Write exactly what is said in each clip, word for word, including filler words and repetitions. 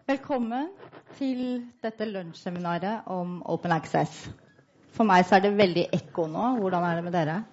Velkommen til dette lunsjseminaret om Open Access. For meg så er det veldig ekko nå. Hvordan er det med dere?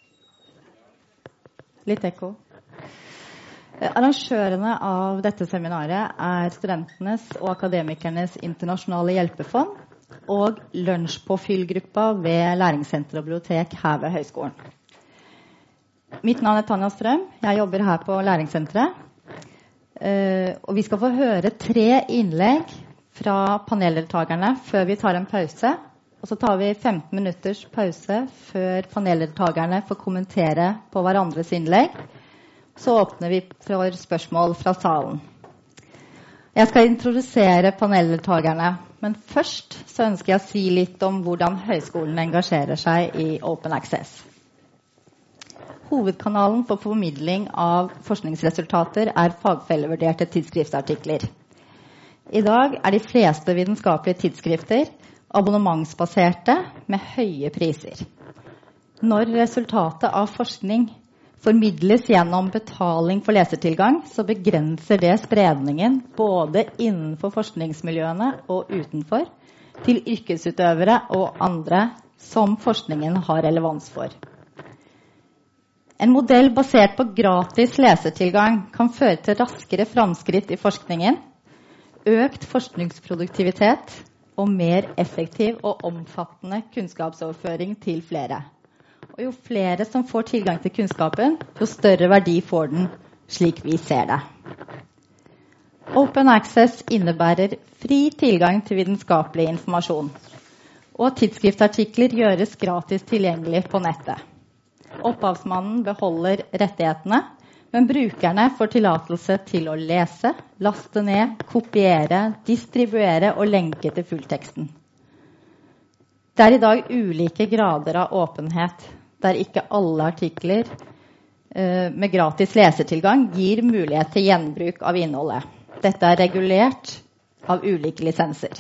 Litt ekko. Arrangørene av dette seminaret er studentenes og akademikernes internasjonale hjelpefond og lunsjpåfyllgruppa ved Læringssenter og bibliotek her ved høyskolen. Mitt navn er Tanja Strøm. Jeg jobber her på Læringssenteret. Uh, og vi skal få høre tre innlegg fra paneldeltakerne før vi tar en pause. Og så tar vi femten minutters pause før paneldeltakerne får kommentere på hverandres innlegg. Så åpner vi for spørsmål fra salen. Jeg skal introdusere paneldeltakerne, men først så ønsker jeg å si litt om hvordan høyskolen engasjerer seg i Open Access. Hovedkanalen for formidling av forskningsresultater er fagfellevurderte tidsskriftsartikler. I dag er de fleste vitenskapelige tidsskrifter abonnementsbaserte med høye priser. Når resultatet av forskning formidles gjennom betaling for lesertilgang, så begrenser det spredningen både innenfor forskningsmiljøene og utenfor til yrkesutøvere og andre som forskningen har relevans for. En modell basert på gratis lesertilgang kan føre til raskere framskritt i forskningen, økt forskningsproduktivitet og mer effektiv og omfattende kunnskapsoverføring til flere. Og jo flere som får tilgang til kunnskapen, jo større verdi får den, slik vi ser det. Open Access innebærer fri tilgang til vitenskapelig informasjon, og tidsskriftartikler gjøres gratis tilgjengelig på nettet. Opphavsmannen beholder rettighetene, men brukerne får tillatelse til å lese, laste ned, kopiere, distribuere og lenke til fullteksten. Det er i dag ulike grader av åpenhet, der ikke alle artikler eh, med gratis lesertilgang gir mulighet til gjenbruk av innholdet. Dette er regulert av ulike lisenser.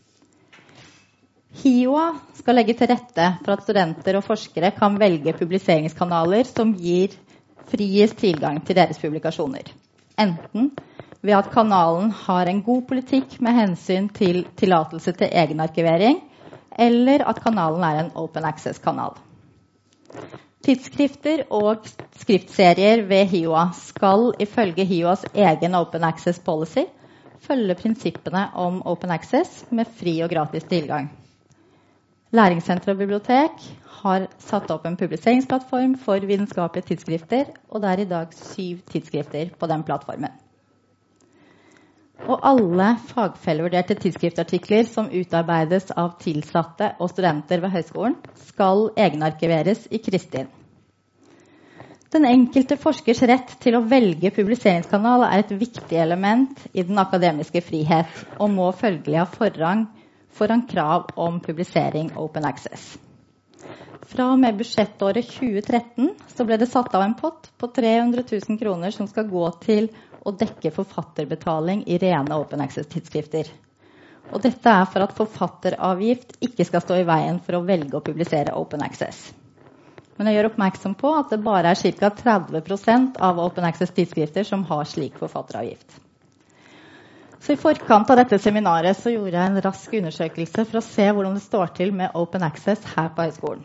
HiOA skal legge til rette for at studenter og forskere kan velge publiseringskanaler som gir friest tilgang til deres publikasjoner. Enten ved at kanalen har en god politikk med hensyn til tillatelse til egenarkivering, eller at kanalen er en Open Access-kanal. Tidsskrifter og skriftserier ved HiOA skal ifølge HiOAs egen Open Access Policy følge prinsippene om Open Access med fri og gratis tilgang. Læringssenter og bibliotek har satt opp en publiseringsplattform for vitenskapelige tidsskrifter, og det er i dag syv tidsskrifter på den plattformen. Og alle fagfellevurderte tidsskriftartikler som utarbeides av tilsatte og studenter ved høyskolen, skal egenarkiveres i Kristin. Den enkelte forskers rett til å velge publiseringskanal er et viktig element i den akademiske frihet, og må følgelig ha forrang foran krav om publisering Open Access. Fra og med budsjettåret tjue tretten så ble det satt av en pott på tre hundre tusen kroner som skal gå til å dekke forfatterbetaling i rene Open Access-tidsskrifter. Og dette er for at forfatteravgift ikke skal stå i veien for å velge å publisere Open Access. Men jeg gjør oppmerksom på at det bare er ca. tretti prosent av Open Access-tidsskrifter som har slik forfatteravgift. Så I forkant av dette seminaret så gjorde jeg en rask undersøkelse for å se hvordan det står til med Open Access her på høyskolen.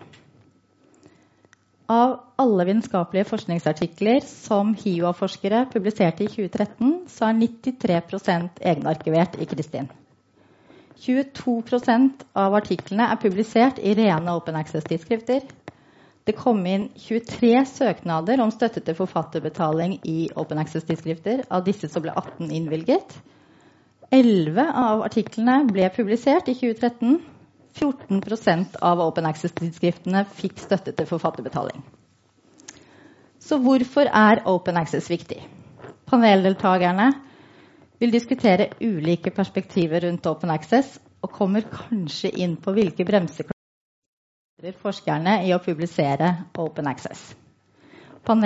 Av alle vitenskapelige forskningsartikler som HiOA-forskere publiserte i tjue tretten, så er nittitre prosent egenarkivert i Kristin. tjueto prosent av artiklene er publisert i rene Open Access-tidsskrifter. Det kom inn tjuetre søknader om støtte til forfatterbetaling i Open Access-tidsskrifter. Av disse så ble atten innvilget. elleve av artiklene ble publisert i tjue tretten. fjorten prosent av Open Access-tidsskriftene fikk støtte til forfatterbetaling. Så hvorfor er Open Access viktig? Paneldeltakerne vil diskutere ulike perspektiver rundt Open Access, og kommer kanskje inn på hvilke bremseklosser forskerne i å publisere Open Access. Panel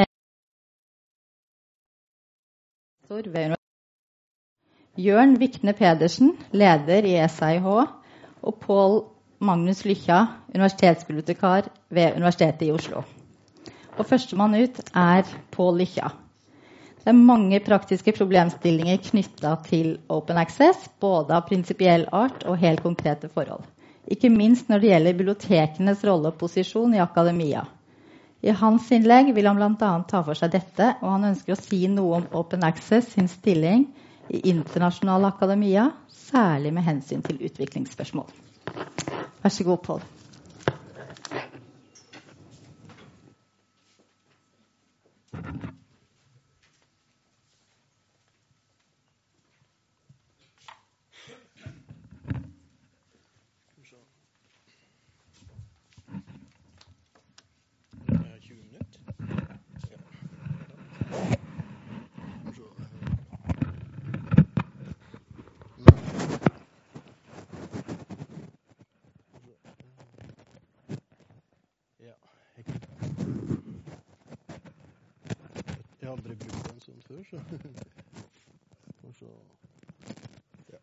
Jørn Vikne Pedersen, leder i S I H, og Pål Magnus Lykkja, universitetsbibliotekar ved Universitetet i Oslo. Og førstemann ut er Pål Lykkja. Det er mange praktiske problemstillinger knyttet til open access, både av prinsipiell art og helt konkrete forhold. Ikke minst når det gjelder bibliotekenes rolle og posisjon i akademia. I hans innlegg vil han blant annet ta for seg dette, og han ønsker å si noe om open access sin stilling i internasjonale akademia, særlig med hensyn til utviklingsspørsmål. Vær så god, Paul. Jeg har aldri brukt en sånn før, så... så ja.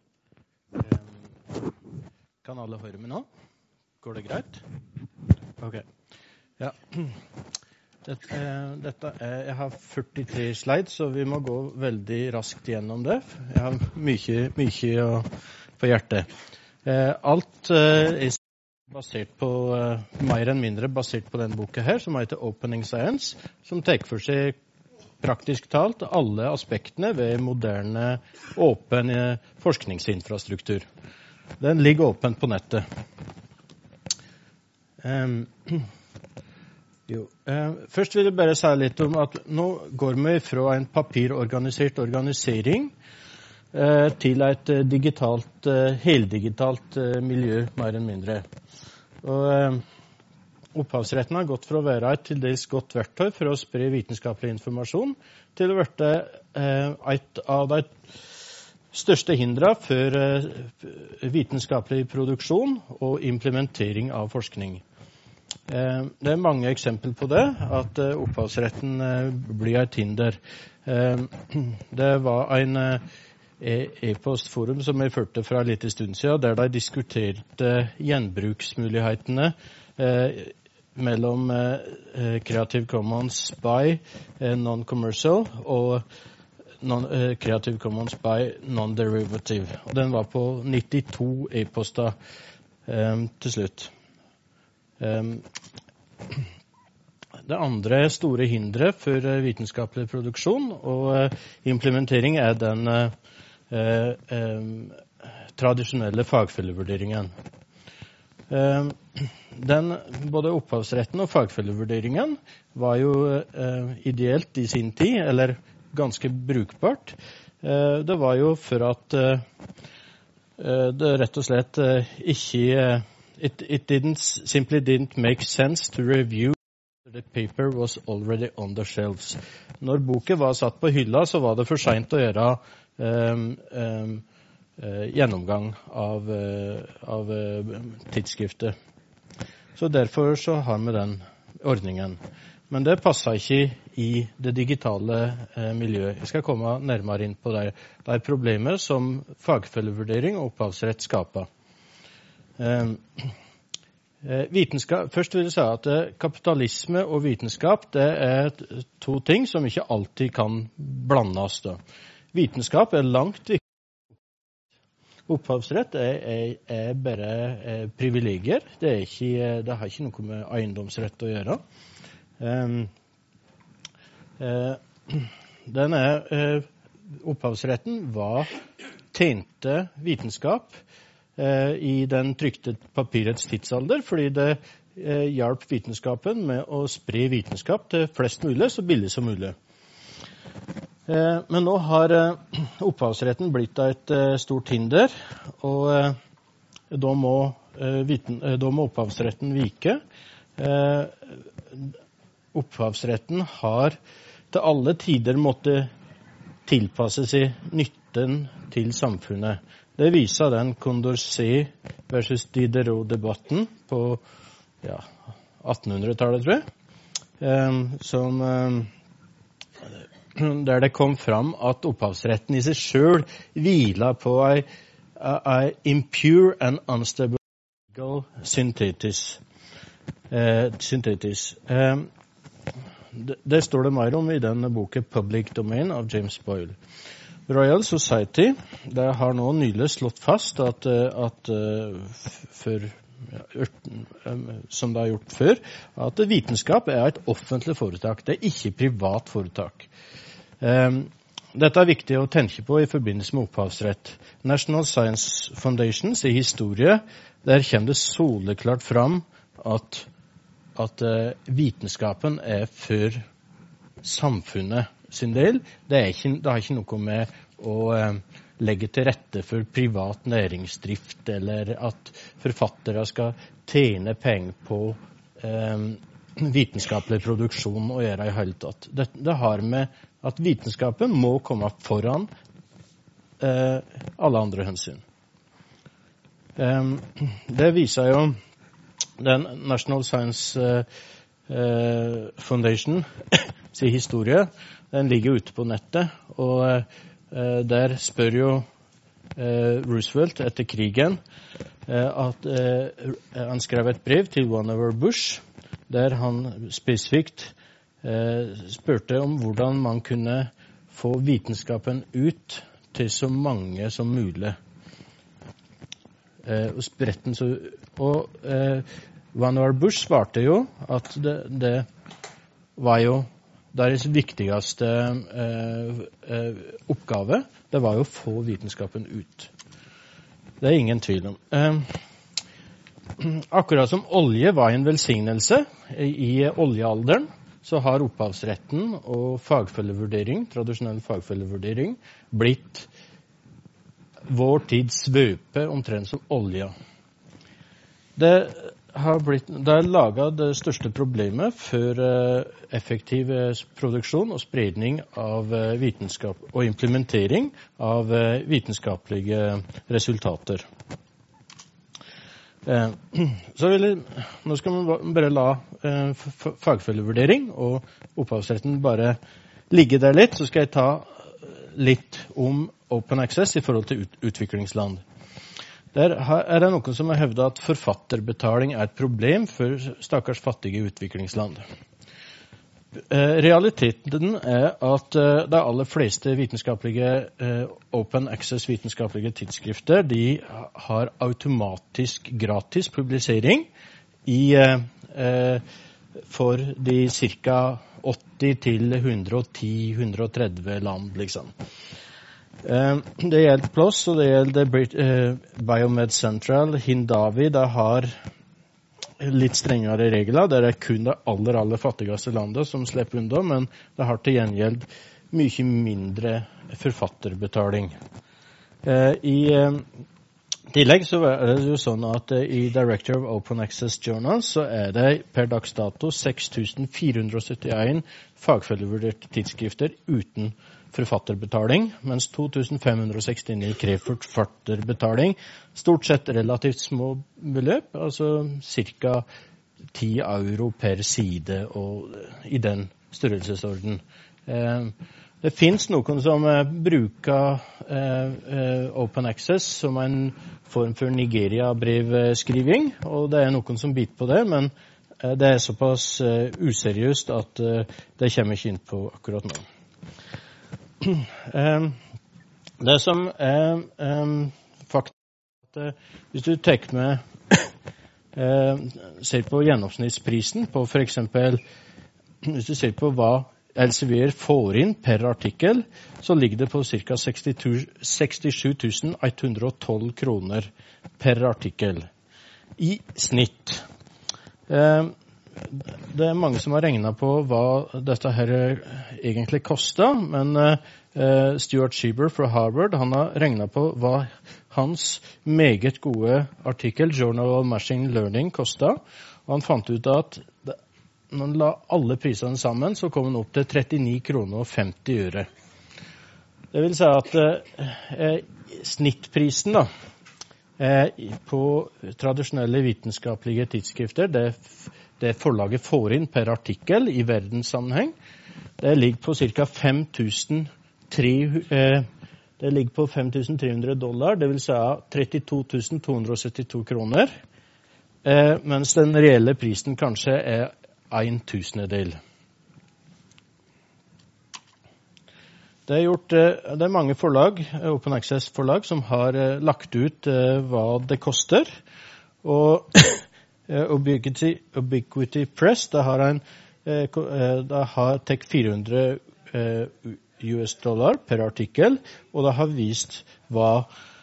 um, kan alle høre meg nå? Går det greit? Ok. Ja. Dette, dette er, jeg har førtitre slides, så vi må gå veldig raskt gjennom det. Jeg har mye, mye på hjertet. Uh, alt uh, er basert på, uh, mer enn mindre basert på den boka her, som heter Opening Science, som tar for seg praktisk talt alle aspektene ved moderne, åpen forskningsinfrastruktur. Den ligger åpent på nettet. Um, jo, uh, først vil jeg bare si litt om at nå går vi fra en papirorganisert organisering uh, til et uh, digitalt, uh, heldigitalt uh, miljø, mer enn mindre. Og... Uh, Opphavsretten har gått fra å være et til dels godt verktøy for å spre vitenskapelig informasjon til å være eh, et av de største hindre for eh, vitenskapelig produksjon og implementering av forskning. Eh, det er mange eksempler på det, at eh, opphavsretten eh, blir et hinder. Eh, det var en eh, e-postforum som jeg førte fra en liten stund siden, der de diskuterte gjenbruksmulighetene eh, mellom eh, Creative Commons by eh, non-commercial og non, eh, Creative Commons by non-derivative. Og den var på nittito e-poster eh, til slutt. Um, det andre store hindret for eh, vitenskapelig produksjon og eh, implementering er den eh, eh, tradisjonelle fagfellevurderingen. Eh, Den, både opphavsretten og fagfellevurderingen var jo eh, ideelt i sin tid, eller ganske brukbart. Eh, det var jo for at eh, det rett og slett eh, ikke eh, it, it didn't, simply didn't make sense to review the paper was already on the shelves. Når boken var satt på hylla, så var det for sent å gjøre eh, eh, eh, gjennomgang av, eh, av eh, tidsskriftet. Så derfor så har vi den ordningen. Men det passer ikke i det digitale eh, miljøet. Jeg skal komme nærmere inn på det. Det er problemer som fagfellevurdering og opphavsrett skaper. Eh, vitenskap, først vil jeg si at eh, kapitalisme og vitenskap det er to ting som ikke alltid kan blandes. Da. Vitenskap er langt viktig. Opphavsrett er, er, er bare er privilegier. Det, er ikke, det har ikke noe med eiendomsrett å gjøre. Um, uh, denne uh, opphavsretten var tjente vitenskap uh, i den trykte papirets tidsalder, fordi det uh, hjalp vitenskapen med å spre vitenskap til flest mulig, så billig som mulig. Men nå har opphavsretten blitt et stort hinder, og da må, viten, da må opphavsretten vike. Opphavsretten har til alle tider måttet tilpasse seg nytten til samfunnet. Det viser den Condorcet versus Diderot-debatten på ja, attenhundretallet, tror jeg, som... der det kom fram at opphavsretten i seg selv hviler på en impure and unstable legal synthesis. Eh, synthesis. Eh, det, det står det mer om i den boken Public Domain av James Boyle. Royal Society det har nå nylig slått fast at, at for, som det har gjort før, at vitenskap er et offentlig foretak. Det er ikke privat foretak. Dette er viktig å tenke på i forbindelse med opphavsrett. National Science Foundations i historie, der kommer det soleklart fram at at uh, vitenskapen er for samfunnet sin del. Det, er ikke, det har ikke noe med å uh, legge til rette for privat næringsdrift, eller at forfattere skal tjene penger på uh, vitenskapelig produksjon og gjøre i hele tatt. Det, det har med at vitenskapen må komme foran uh, alle andre hensyn. Um, det viser jo den National Science uh, uh, Foundation sin historie, den ligger ute på nettet, og uh, der spør jo uh, Roosevelt etter krigen uh, at uh, han skrev et brev til Vannevar Bush, der han spesifikt uh, spurte om hvordan man kunne få vitenskapen ut til så mange som mulig. Uh, og spretten så og uh, Vannevar Bush svarte jo at det, det var jo deres viktigste uh, uh, oppgave, det var jo å få vitenskapen ut. Det er ingen tvil om. Uh, akkurat som olje var en velsignelse i, i oljealderen, så har opphavsretten og fagfellevurdering, tradisjonell fagfellevurdering, blitt vår tids svøpe omtrent som olja. Det har blitt, det er laget det største problemet for uh, effektiv uh, produksjon og spredning av uh, vitenskap og implementering av uh, vitenskapelige resultater. Uh, så vil jeg, nå skal man bare la uh, fagfellevurdering og opphavsretten bare ligge der litt, så skal jeg ta litt om open access i forhold til ut- utviklingsland. Der er det noen som har hevdet at forfatterbetaling er et problem for stakkars fattige utviklingsland. Eh, realiteten er at eh, de aller fleste vitenskapelige eh, open access vitenskapelige tidsskrifter, de har automatisk gratis publisering i, eh, for de ca. åtti til ett hundre og ti til ett hundre og tretti land, liksom. Uh, det gjelder P L O S, og det gjelder Brit- uh, Biomed Central. Hindawi, det har litt strengere regler. Det er kun det aller, aller fattigste landet som slipper unna, men det har til gjengjeld mye mindre forfatterbetaling. Uh, I uh, tillegg så er det jo sånn at uh, i Director of Open Access Journals så er det per dags dato seks tusen fire hundre og syttien fagfellevurderte tidsskrifter uten forfatterbetaling, mens to tusen fem hundre og sekstini krever forfatterbetaling. Stort sett relativt små beløp, altså ca. ti euro per side og i den størrelsesorden. Eh, det finnes noen som eh, bruker eh, open access som en form for Nigeria-brevskriving, og det er noen som biter på det, men eh, det er såpass eh, useriøst at eh, det kommer ikke inn på akkurat nå. Um, det som er um, faktisk at uh, hvis du tar med uh, ser på gjennomsnittsprisen på for eksempel hvis du ser på hva Elsevier får inn per artikkel, så ligger det på ca. sekstisju tusen ett hundre og tolv kroner per artikkel i snitt. Um, Det er mange som har regnet på hva dette her egentlig koster, men uh, Stuart Schieber fra Harvard, han har regnet på hva hans meget gode artikkel, Journal of Machine Learning, kostet, og han fant ut at det, når han la alle prisene sammen, så kom han opp til trettioni kroner og femti øre. Det vil si at uh, snittprisen da, uh, på tradisjonelle vitenskapelige tidsskrifter, det er det forlaget får inn per artikkel i verdenssammenheng, det ligger på ca. fem tusen tre hundre dollar, det vil si trettito tusen to hundre og syttito kroner, eh, mens den reelle prisen kanskje er en tusendedel. Det er, gjort, det er mange forlag, Open Access-forlag, som har lagt ut hva det koster. Og Ubiquity, Ubiquity Press, det har en det har tek fire hundre U S dollar per artikkel, og det har vist hva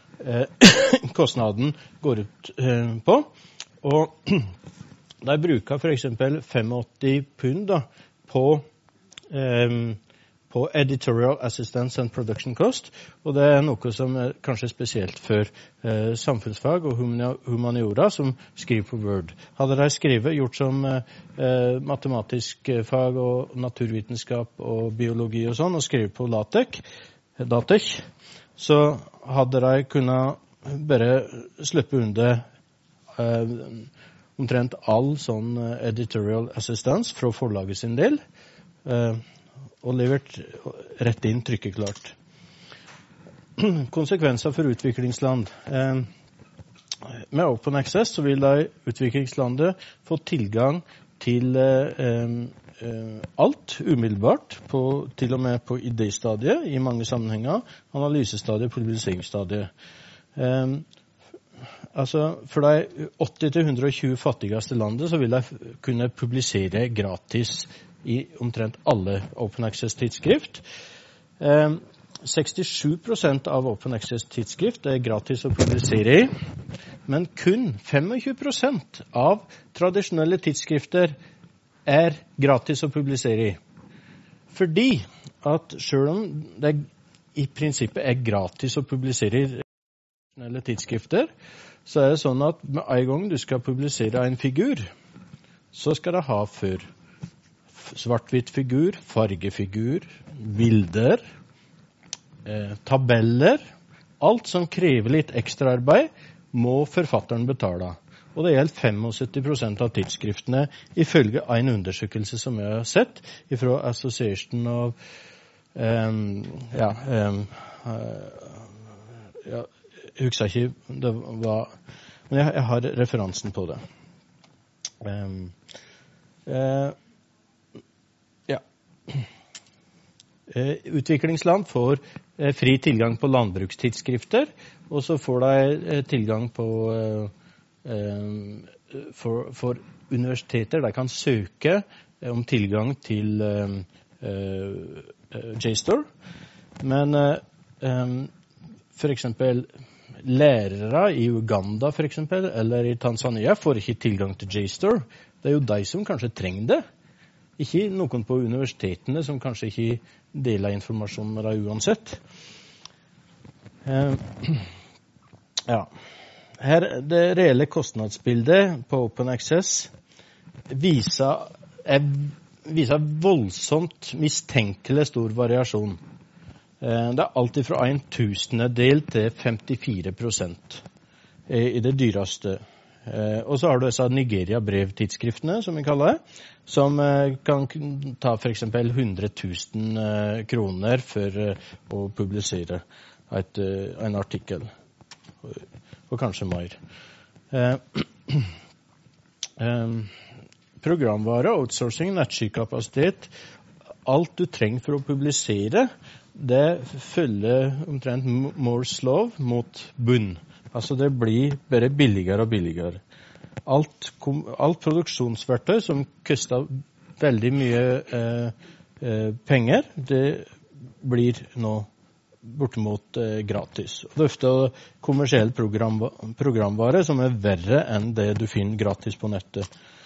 kostnaden går ut på. Og de bruker for eksempel åttifem pund da, på um, på editorial assistance and production cost, og det er noe som er kanskje spesielt for eh, samfunnsfag og humaniora som skriver på Word. Hadde de skrevet, gjort som eh, matematisk fag og naturvitenskap og biologi og sånn, og skrevet på LaTeX, LaTeX, så hadde de kunnet bare slippe under eh, omtrent all sånn editorial assistance fra forlaget sin del, eh, og levert rett inn trykkeklart. Konsekvenser for utviklingsland. Eh, med Open Access så vil de utviklingslandet få tilgang til eh, eh, alt umiddelbart, på, til og med på idéstadiet i mange sammenhenger, analysestadiet, publiseringsstadiet. Eh, altså, for de åtti til hundre og tjue fattigste landet så vil de kunne publisere gratis i omtrent alle Open Access-tidsskrift. Eh, sekstisju prosent av Open Access-tidsskrift er gratis å publisere i, men kun tjuefem prosent av tradisjonelle tidsskrifter er gratis å publisere i. Fordi at selv om det i prinsippet er gratis å publisere i tradisjonelle tidsskrifter, så er det sånn at med en gang du skal publisere en figur, så skal det ha for svart-hvitt figur, fargefigur, bilder, eh, tabeller. Alt som krever litt ekstra arbeid, må forfatteren betale. Og det gjelder syttifem prosent av tidsskriftene, ifølge en undersøkelse som jeg har sett, fra Association of um, ja, um, uh, ja, jeg husker ikke det var, men jeg, jeg har referansen på det. Um, uh, Utviklingsland får eh, fri tilgang på landbrukstidsskrifter, og så får de eh, tilgang på eh, for, for universiteter. De kan søke eh, om tilgang til eh, eh, JSTOR, men eh, for eksempel lærere i Uganda for eksempel, eller i Tanzania får ikke tilgang til JSTOR. Det er jo de som kanskje trenger det. Ikke noen på universitetene som kanskje ikke deler informasjon med deg uansett. Eh, ja. Her, det reelle kostnadsbildet på Open Access viser, er, viser voldsomt mistenkelig stor variasjon. Eh, det er alltid fra en tusendedel til femtifire prosent i det dyreste. Eh, og så har du disse Nigeria-brevtidsskriftene, som vi kaller det, som eh, kan ta for eksempel hundre tusen eh, kroner for eh, å publisere et, eh, en artikkel, og, og kanskje mer. Eh, eh, programvare, outsourcing, nettskykkapasitet, alt du trenger for å publisere, det følger omtrent Moore's Law mot bunn. Altså det blir bare billigere og billigere. Alt, alt produksjonsverktøy som koster veldig mye eh, eh, penger, det blir nå bortimot eh, gratis. Og det er ofte kommersiell program, programvare som er verre enn det du finner gratis på nettet.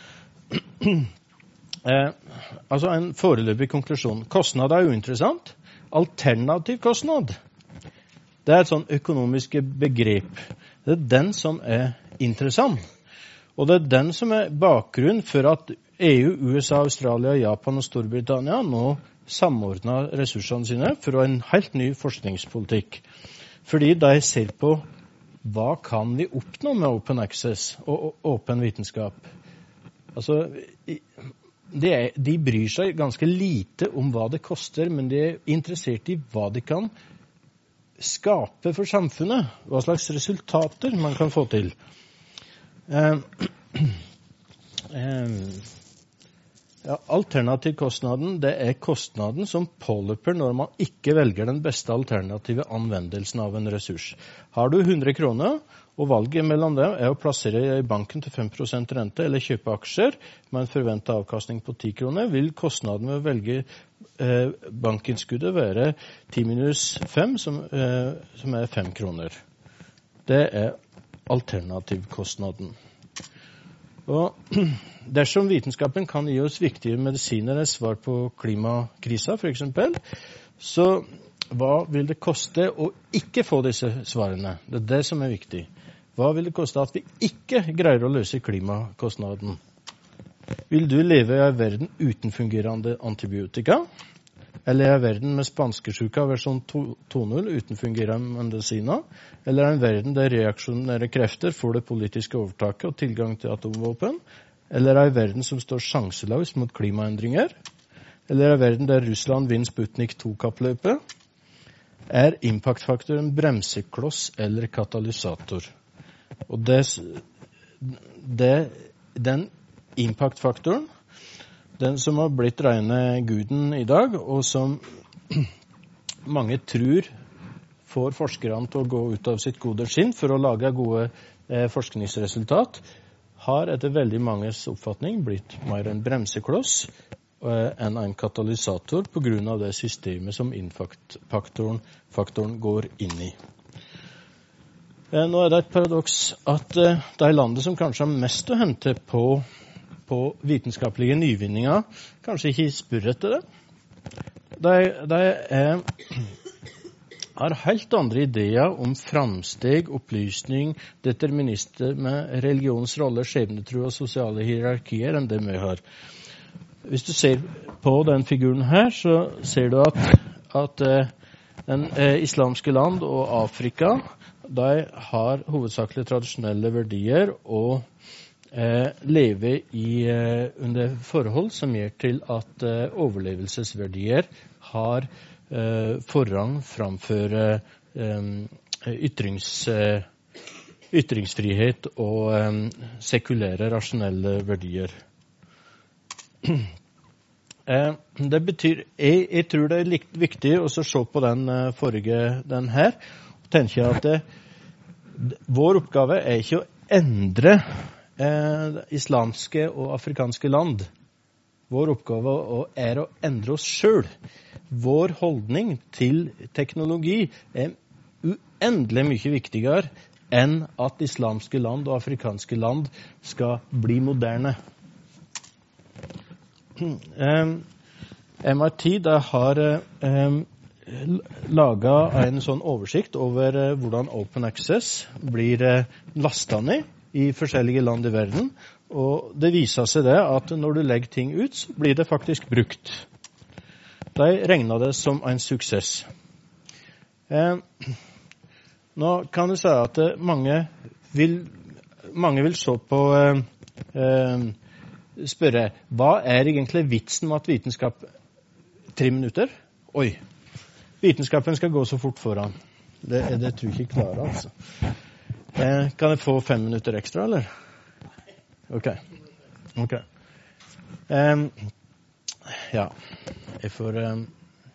eh, altså en foreløpig konklusjon. Kostnad er uinteressant. Alternativ kostnad, det er et sånn økonomisk begrep. Det er den som er interessant. Og det er den som er bakgrunn for at E U, U S A, Australia, Japan og Storbritannia nå samordner ressursene sine for en helt ny forskningspolitikk. Fordi de ser på hva kan vi oppnå med Open Access og åpen vitenskap. Altså, de, er, de bryr seg ganske lite om hva det koster, men de er interessert i hva de kan skape for samfunnet, hva slags resultater man kan få til. Um, um, Ja, alternativkostnaden, det er kostnaden som påløper når man ikke velger den beste alternative anvendelsen av en ressurs. Har du hundre kroner, og valget mellom dem er å plassere i banken til fem prosent rente eller kjøpe aksjer med en forventet avkastning på ti kroner, vil kostnaden ved å velge eh, bankinnskuddet være ti minus fem, som, eh, som er fem kroner. Det er alternativkostnaden. Og dersom vitenskapen kan gi oss viktige medisiner eller svar på klimakrisa, for eksempel, så hva vil det koste å ikke få disse svarene? Det er det som er viktig. Hva vil det koste at vi ikke greier å løse klimakostnaden? Vil du leve i en verden uten fungerende antibiotika? Eller i en verden med spanskesjuka versjon to punkt null uten fungerende medisiner? Eller en verden der reaksjonære krefter får det politiske overtaket og tilgang til atomvåpen? Eller en verden som står sjanseløs mot klimaendringer? Eller en verden der Russland vinner Sputnik to-kappløpet? Er impaktfaktoren bremsekloss eller katalysator? Og det, det, den impaktfaktoren, den som har blitt rene guden i dag, og som mange tror får forskerne til å gå ut av sitt gode skinn for å lage gode eh, forskningsresultat, har etter veldig manges oppfatning blitt mer en bremsekloss eh, enn en katalysator på grunn av det systemet som impaktfaktoren faktoren går inn i. Eh, nå er det et paradoks at eh, de landene som kanskje har mest å hente på på vitenskapelige nyvinninger, kanskje ikke spør etter det. De, de er, har helt andre ideer om framsteg, opplysning, determinister med religionens rolle, skjebnetro og sosiale hierarkier enn det vi har. Hvis du ser på den figuren her, så ser du at, at den eh, islamske land og Afrika, de har hovedsakelig tradisjonelle verdier og Eh, leve i, eh, under forhold som gjør til at eh, overlevelsesverdier har eh, forrang framfor eh, ytrings, eh, ytringsfrihet og eh, sekulære, rasjonelle verdier. eh, det betyr, jeg, jeg tror det er likt viktig å se på den eh, forrige, den her, og tenke at eh, vår oppgave er ikke å endre Eh, islamske og afrikanske land. Vår oppgave er å endre oss selv. Vår holdning til teknologi er uendelig mye viktigere enn at islamske land og afrikanske land skal bli moderne. Eh, M I T har eh, laget en sånn oversikt over eh, hvordan Open Access blir eh, lastet ned i forskjellige land i verden, og det viser seg det at når du legger ting ut, så blir det faktisk brukt. De regner det som en suksess. Eh, nå kan du si at mange vil, mange vil se på eh, eh, spørre, hva er egentlig vitsen med at vitenskap tre minutter? Oi, vitenskapen skal gå så fort foran. Det, det tror jeg ikke klarer, altså. Eh, kan jeg få fem minutter ekstra, eller? Ok. Ok. Um, ja, jeg får um,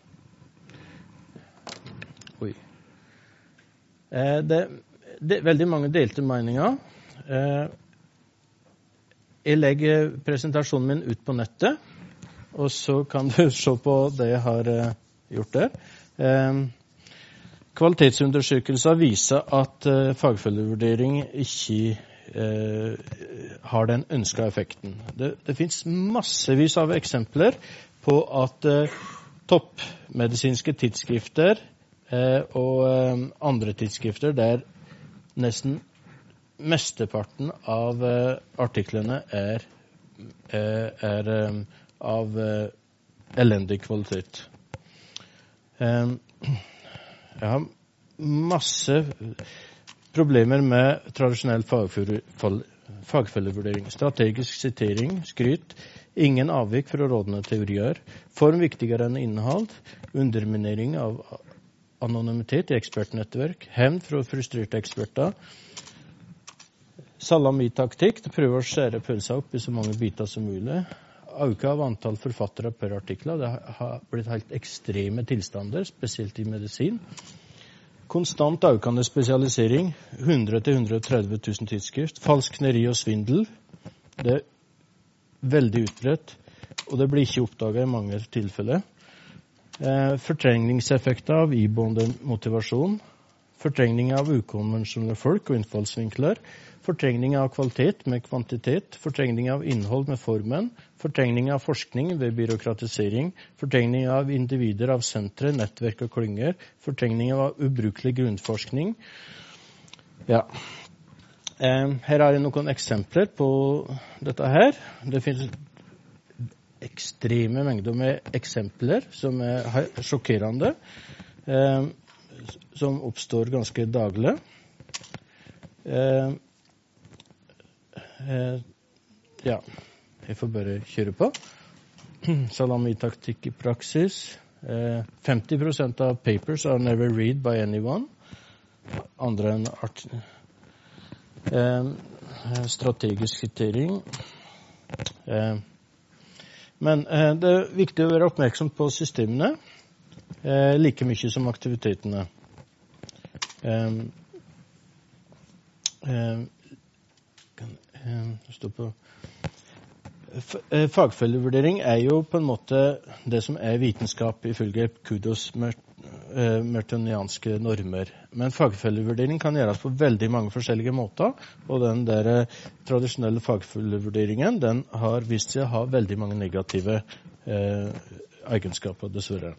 Oi. Eh, det, det er veldig mange delte meninger. Eh, jeg legger presentasjonen min ut på nettet, og så kan du se på det jeg har uh, gjort der. Eh, Kvalitetsundersøkelser viser at uh, fagfølgevurdering ikke uh, har den ønskede effekten. Det, det finnes massevis av eksempler på at uh, toppmedisinske tidsskrifter uh, og uh, andre tidsskrifter der nesten mesteparten av uh, artiklene er, uh, er um, av uh, elendig kvalitet. Um, Jeg har masse problemer med tradisjonell fagfølgevurdering. Strategisk sitering, skryt, ingen avvik fra rådende teorier, form viktigere enn innhold, underminering av anonymitet i ekspertnettverk, hevn fra frustrerte eksperter, salami-taktikk, prøve å skjære pølsa opp i så mange biter som mulig, økt av antall forfattere per artikler. Det har blitt helt ekstreme tilstander, spesielt i medisin. Konstant økende spesialisering, hundre til hundre og tretti tusen tidsskrift. Falskneri og svindel, det er veldig utbredt, og det blir ikke oppdaget i mange tilfeller. Eh, fortrengningseffekter av iboende motivasjon, fortrengning av ukonvensjonelle folk og innfallsvinkler, fortrengning av kvalitet med kvantitet, fortrengning av innhold med formen, fortrengning av forskning ved byråkratisering, fortrengning av individer av sentre, nettverk og klynger, fortrengning av ubrukelig grunnforskning. Ja. Eh, her er det noen eksempler på dette her. Det finnes ekstreme mengder med eksempler som er sjokkerende, eh, som oppstår ganske daglig. Eh, eh, ja, jeg får bare kjøre på. Salami-taktikk i praksis. Eh, femti prosent av papers are never read by anyone. Andre enn art. Eh, strategisk kriteriering. Eh, Men eh, det er viktig å være oppmerksom på systemene, eh, like mye som aktivitetene. Eh, eh, kan, eh, stå på. F eh, fagfellevurdering er jo på en måte det som er vitenskap ifølge Kudos eh, mertonianske normer. Men fagfellevurdering kan gjøres på veldig mange forskjellige måter, og den der eh, tradisjonelle fagfellevurderingen, den har vist seg å ha veldig mange negative eh, egenskaper, dessverre.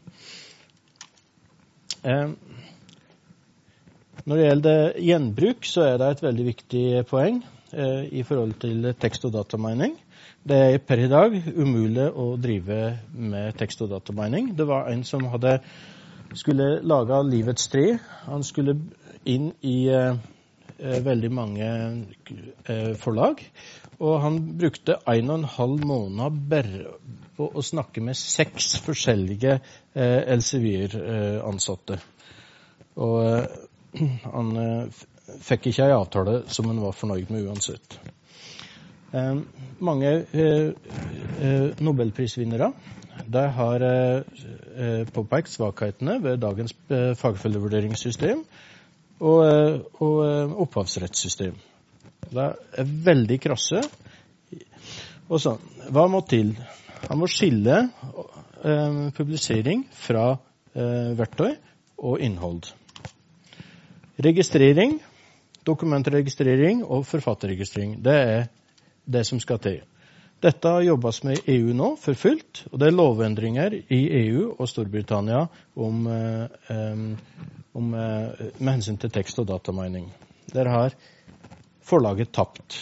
Eh, når det gjelder gjenbruk, så er det et veldig viktig poeng eh, i forhold til tekst- og datamining. Det er per i dag umulig å drive med tekst- og datamining. Det var en som hadde skulle lage livets tre. Han skulle inn i eh, veldig mange eh, forlag, og han brukte en og en halv måned bare på å snakke med seks forskjellige eh, Elsevier-ansatte. Og eh, han eh, fikk ikke en avtale som han var fornøyd med uansett. Eh, mange eh, eh, Nobelprisvinnere de har eh, påpekt svakhetene ved dagens eh, fagfellevurderingssystem og, eh, og eh, opphavsrettssystem. Det er veldig krasse. Og så, hva må til? Han må skille eh, publisering fra eh, verktøy og innhold. Registrering, dokumentregistrering og forfatterregistrering, det er det som skal til. Dette jobbes med i E U nå for fullt, og det er lovendringer i E U og Storbritannia om, um, om, uh, med hensyn til tekst- og datamining. Der har forlaget tapt.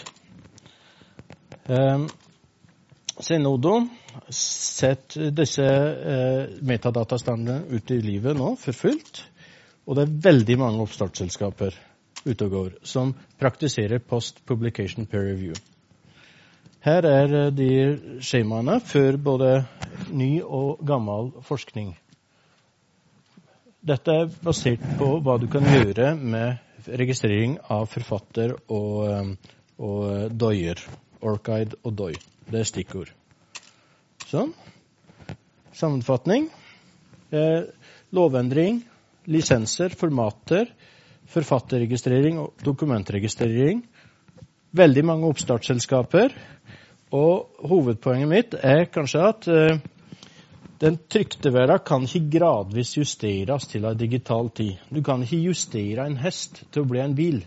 Um, Zenodo setter disse uh, metadatastandene ut i livet nå for fullt, og det er veldig mange oppstartsselskaper ute og går som praktiserer post-publication peer review. Her er de skjemaene for både ny og gammel forskning. Dette er basert på hva du kan gjøre med registrering av forfatter og, og doyer. Orchid og doy. Det er stikkord. Sånn. Sammenfatning. Eh, lovendring, lisenser, formater, forfatterregistrering og dokumentregistrering. Veldig mange oppstartsselskaper. Og hovedpoenget mitt er kanskje at uh, den trykte verden kan ikke gradvis justeres til en digital tid. Du kan ikke justere en hest til å bli en bil.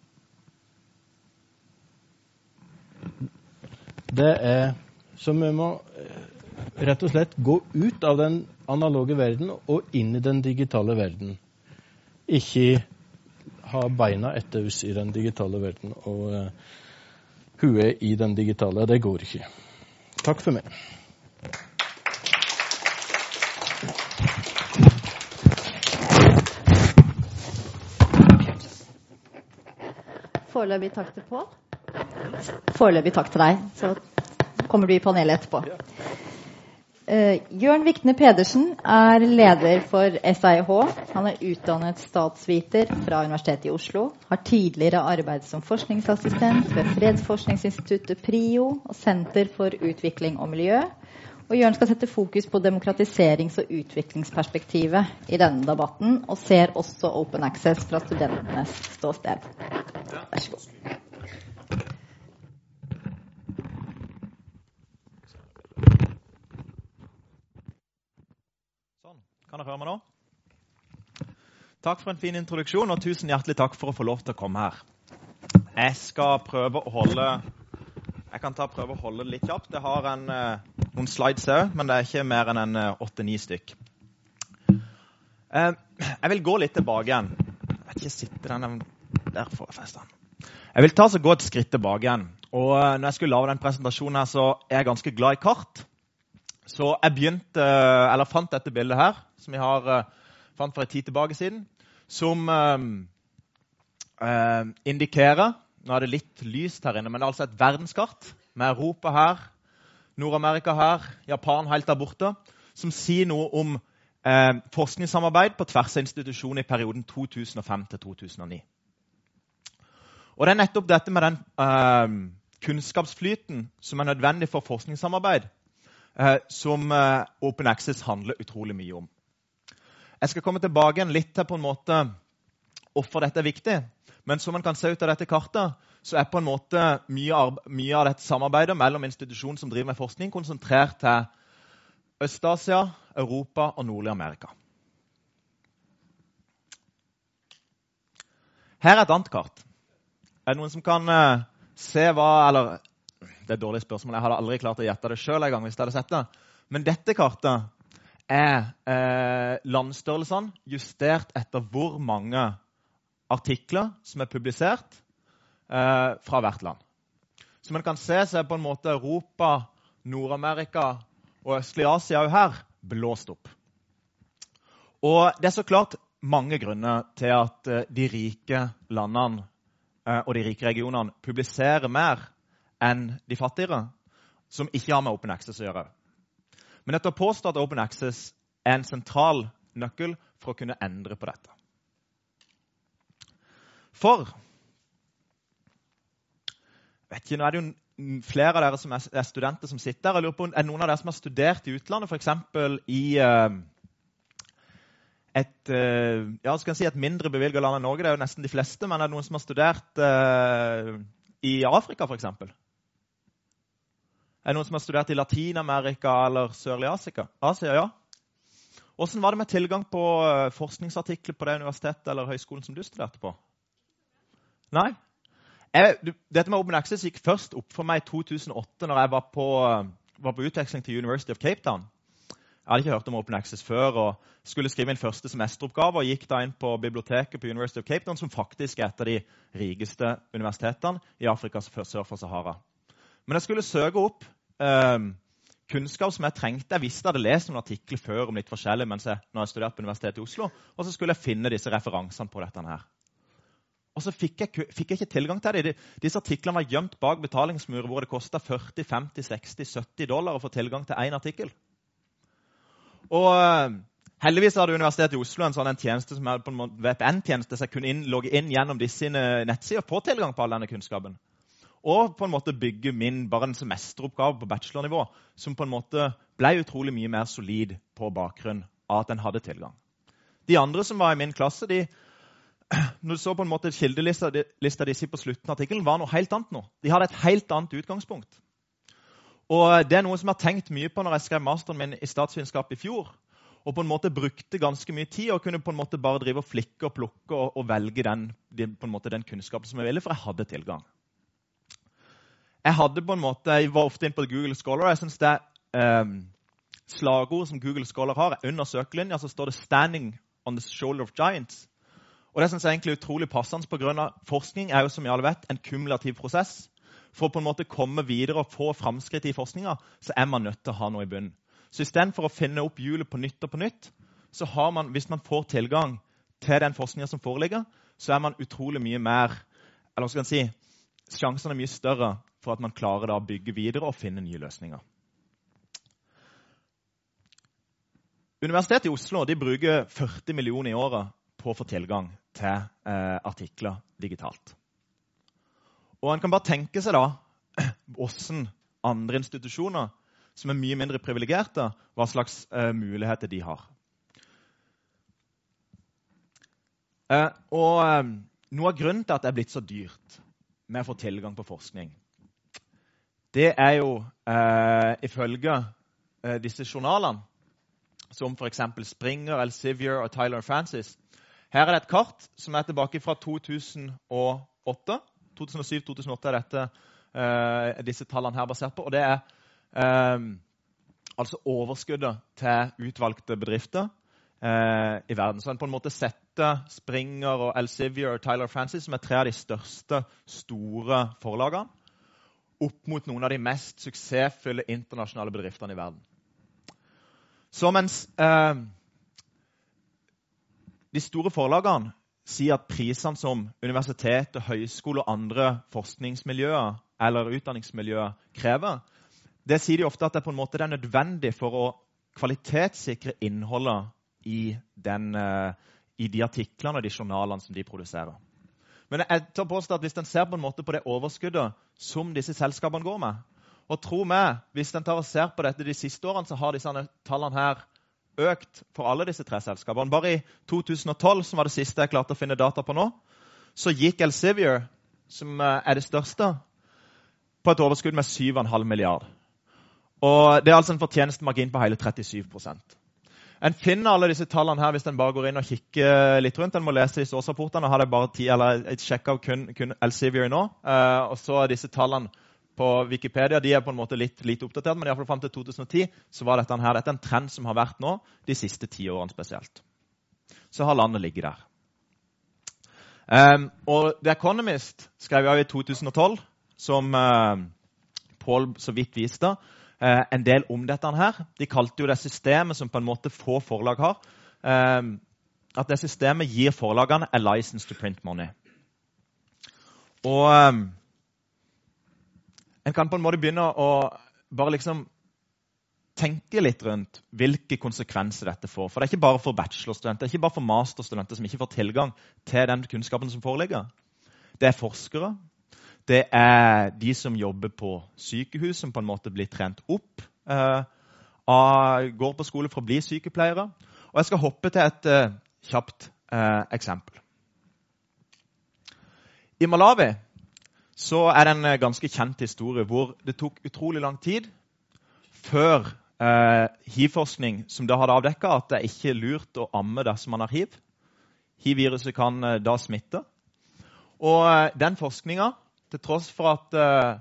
Det er så vi må rett og slett gå ut av den analoge verden og inn i den digitale verden. Ikke ha beina etter oss i den digitale verden og uh, huet i den digitale, det går ikke. Takk for meg. Foreløpig takk til Pål. Foreløpig takk til deg, så kommer du i panelet etterpå. Uh, Jørn Vikne Pedersen er leder for S I H. Han er utdannet statsviter fra Universitetet i Oslo, har tidligere arbeidet som forskningsassistent ved Fredsforskningsinstituttet PRIO og Senter for utvikling og miljø. Og Jørn skal sette fokus på demokratiserings- og utviklingsperspektivet i denne debatten, og ser også Open Access fra studentenes ståsted. Vær så god. Kan dere høre meg nå? Takk for en fin introduksjon, og tusen hjertelig takk for å få lov til å komme her. Jeg skal prøve å holde, jeg kan ta prøve å holde det litt kjapt. Jeg har en, noen slides her, men det er ikke mer enn en åtte-ni stykk. Jeg vil gå litt tilbake igjen. Jeg vet ikke, sitter den der for å feste den. Jeg vil ta så gå et skritt tilbake igjen. Og når jeg skulle lage den presentasjonen her, så er jeg ganske glad i kart. Så jeg begynte, eller fant dette bildet her, som jeg har uh, fant for en tid tilbake siden, som uh, uh, indikerer, nå er det litt lyst her inne, men det er altså et verdenskart med Europa her, Nord-Amerika her, Japan helt der borte, som sier noe om uh, forskningssamarbeid på tvers av institusjoner i perioden to tusen og fem til to tusen og ni. Og det er nettopp dette med den uh, kunnskapsflyten som er nødvendig for forskningssamarbeid, Uh, som uh, Open Access handler utrolig mye om. Jeg skal komme tilbake igjen litt til på en måte hvorfor dette er viktig, men som man kan se ut av dette kartet, så er på en måte mye, mye av dette samarbeidet mellom institusjoner som driver med forskning konsentrert til Øst-Asia, Europa og Nordlig Amerika. Her er et annet kart. Er det noen som kan uh, se hva, eller det er et dårlig spørsmål, jeg hadde aldri klart å gjette det selv en gang hvis jeg hadde sett det. Men dette kartet er eh, landstørrelsene justert etter hvor mange artikler som er publisert eh, fra hvert land. Som man kan se, så er på en måte Europa, Nord-Amerika og Østlig Asia her blåst opp. Og det er så klart mange grunner til at eh, de rike landene eh, og de rike regionene publiserer mer enn de fattigere, som ikke har med Open Access å gjøre. Men dette påstår at Open Access er en sentral nøkkel for å kunne endre på dette. For, vet ikke, nå er det jo flere av dere som er studenter som sitter her. Jeg lurer på, er det noen av dere som har studert i utlandet, for eksempel i uh, et, uh, ja, skal jeg si et mindre bevilget land enn Norge, det er jo nesten de fleste, men er det noen som har studert uh, i Afrika, for eksempel? Er det noen som har studert i Latinamerika eller Sørlig Asia? Asia, ja. Hvordan var det med tilgang på forskningsartikler på det universitetet eller høyskolen som du studerte på? Nei? Jeg, dette med Open Access gikk først opp for meg i to tusen og åtte når jeg var på, var på utveksling til University of Cape Town. Jeg hadde ikke hørt om Open Access før og skulle skrive min første semesteroppgave og gikk da inn på biblioteket på University of Cape Town, som faktisk er et av de rikeste universitetene i Afrika sør for Sahara. Men jeg skulle søke opp eh, kunnskap som jeg trengte. Jeg visste jeg hadde lest noen artikler før om litt forskjellig mens jeg, når jeg studerte på Universitetet i Oslo, og så skulle jeg finne disse referansene på dette her. Og så fikk jeg, fikk jeg ikke tilgang til det. Disse artiklene var gjemt bak betalingsmurer hvor det kostet førti, femti, seksti, sytti dollar å få tilgang til en artikkel. Og eh, heldigvis hadde Universitetet i Oslo en sånn en tjeneste som er på en V P N-tjeneste, så jeg kunne inn, logge inn gjennom disse nettsider og få tilgang på all denne kunnskapen. Og på en måte bygge min bare en semesteroppgave på bachelornivå, som på en måte ble utrolig mye mer solid på bakgrunn av at den hadde tilgang. De andre som var i min klasse, de, når du så på en måte kildelista de, lista de si på slutten av artikkelen, var noe helt annet nå. De hadde et helt annet utgangspunkt. Og det er noe som jeg har tenkt mye på når jeg skrev masteren min i statsvitenskap i fjor, og på en måte brukte ganske mye tid og kunne på en måte bare drive og flikke og plukke og, og velge den, på en måte den kunnskapen som jeg ville, for jeg hadde tilgang. Jeg hadde på en måte, jeg var ofte inn på Google Scholar. Jeg synes det eh, slagord som Google Scholar har, under søkelinja, så står det «Standing on the shoulder of giants». Og det synes jeg egentlig er utrolig passende på grunn av forskning er jo, som vi alle vet, en kumulativ prosess. For å på en måte komme videre og få fremskritt i forskninga, så er man nødt til å ha noe i bunnen. Så i stedet for å finne opp hjulet på nytt og på nytt, så har man, hvis man får tilgang til den forskningen som foreligger, så er man utrolig mye mer, eller hva skal jeg si, sjansene er mye større for at man klarer da å bygge videre og finne nye løsninger. Universitetet i Oslo de bruker førti millioner i året på å få tilgang til eh, artikler digitalt. Og en kan bare tenke seg da hvordan andre institusjoner som er mye mindre privilegerte, hva slags eh, muligheter de har. Eh, og eh, noe av grunnen til at det er blitt så dyrt med å få tilgang på forskning, det er jo eh, ifølge eh, disse journalene, som for eksempel Springer, Elsevier og Tyler og Francis. Her er det et kart som er tilbake fra to tusen og åtte. to tusen og syv til to tusen og åtte er dette, eh, disse tallene her basert på, og det er eh, altså overskuddet til utvalgte bedrifter eh, i verden. Så en på en måte setter Springer og Elsevier og Tyler og Francis, som er tre av de største store forlagene, opp mot noen av de mest suksessfulle internasjonale bedriftene i verden. Så mens eh, de store forlagene sier at prisene som universitet og høyskole og andre forskningsmiljøer eller utdanningsmiljøer krever, det sier de ofte at det på en måte er nødvendig for å kvalitetssikre innholdet i, den, eh, i de artiklene og de journalene som de produserer. Men jeg tar påstå at hvis en ser på en måte på det overskuddet som disse selskapene går med, og tro meg, hvis en tar og ser på dette de siste årene, så har disse tallene her økt for alle disse tre selskapene. Bare i to tusen og tolv, som var det siste jeg klarte å finne data på nå, så gikk Elsevier, som er det største, på et overskudd med syv komma fem milliarder. Og det er altså en fortjenestemargin på hele trettisju prosent. En finner alle disse tallene her hvis en bare går inn og kikker litt rundt. En må lese disse årsrapportene. Har jeg bare ti, eller jeg sjekket av kun, kun Elsevier nå. Uh, og så er disse tallene på Wikipedia, de er på en måte litt, litt oppdatert, men i hvert fall frem til to tusen og ti så var dette her. Dette er en trend som har vært nå, de siste ti årene spesielt. Så har landet ligget der. Um, og The Economist skrev jo i to tusen og tolv, som uh, Paul så vidt viste, uh, en del om dette her. De kalte jo det systemet som på en måte få forlag har, um, at det systemet gir forlagene a license to print money. Og um, en kan på en måte begynne å bare liksom tenke litt rundt hvilke konsekvenser dette får. For det er ikke bare for bachelorstudenter, det er ikke bare for masterstudenter som ikke får tilgang til den kunnskapen som foreligger. Det er forskere, det er de som jobber på sykehus, som på en måte blir trent opp, eh, av, går på skole for å bli sykepleiere. Og jeg skal hoppe til et eh, kjapt eh, eksempel. I Malawi så er det en ganske kjent historie hvor det tok utrolig lang tid før eh, H I V-forskning, som da hadde avdekket at det ikke er lurt å amme dersom man har H I V. H I V-viruset kan eh, da smitte. Og eh, den forskningen, til tross for at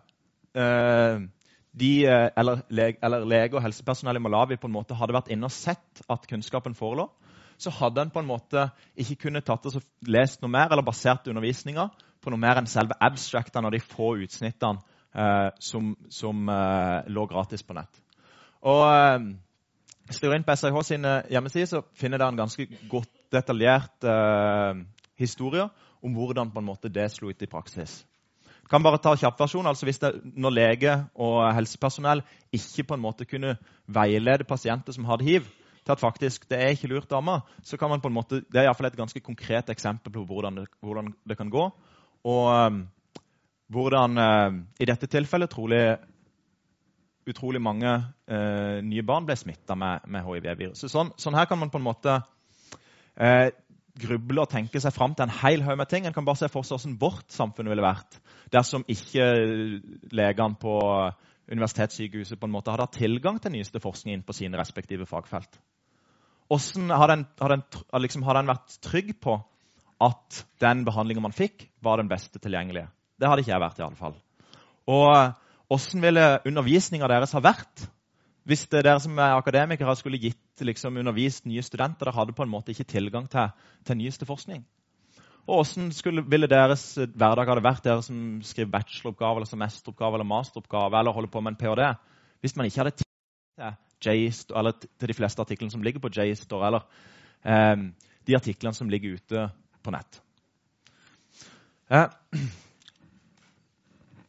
eh, de, eh, eller, leg, eller lege og helsepersonell i Malawi på en måte hadde vært inne og sett at kunnskapen forelå, så hadde en på en måte ikke kunnet tatt og lest noe mer, eller basert undervisninga på noe mer enn selve abstractene og de få utsnittene eh, som, som eh, lå gratis på nett. Og eh, styrer inn på S I H sine hjemmesider, så finner dere en ganske godt detaljert eh, historie om hvordan på en måte det slo ut i praksis. Jeg kan bare ta kjappversjon, altså hvis det, når lege og helsepersonell ikke på en måte kunne veilede pasienter som hadde H I V, til at faktisk det er ikke lurt å amme, så kan man på en måte, det er i hvert fall et ganske konkret eksempel på hvordan det, hvordan det kan gå. Og um, hvordan uh, i dette tilfellet trolig utrolig mange uh, nye barn ble smittet med, med H I V-virus. Sånn, sånn her kan man på en måte uh, gruble og tenke seg frem til en hel haug med ting. En kan bare se for seg hvordan vårt samfunn ville vært dersom ikke legene på universitetssykehuset på en måte hadde hatt tilgang til nyeste forskning på sine respektive fagfelt. Hvordan har den, har den, liksom, har den vært trygg på at den behandlingen man fikk, var den beste tilgjengelige? Det hadde ikke jeg vært i alle fall. Og hvordan ville undervisningen deres ha vært hvis det dere som er akademikere skulle gitt liksom, undervist nye studenter, der hadde på en måte ikke tilgang til, til nyeste forskning? Og hvordan skulle, ville deres hverdag hadde vært, dere som skriver bacheloroppgave, eller semesteroppgave, eller masteroppgave, eller holder på med en P H D, hvis man ikke hadde tilgang til JSTOR, eller til de fleste artiklene som ligger på JSTOR, eller eh, de artiklene som ligger ute på nett. Eh,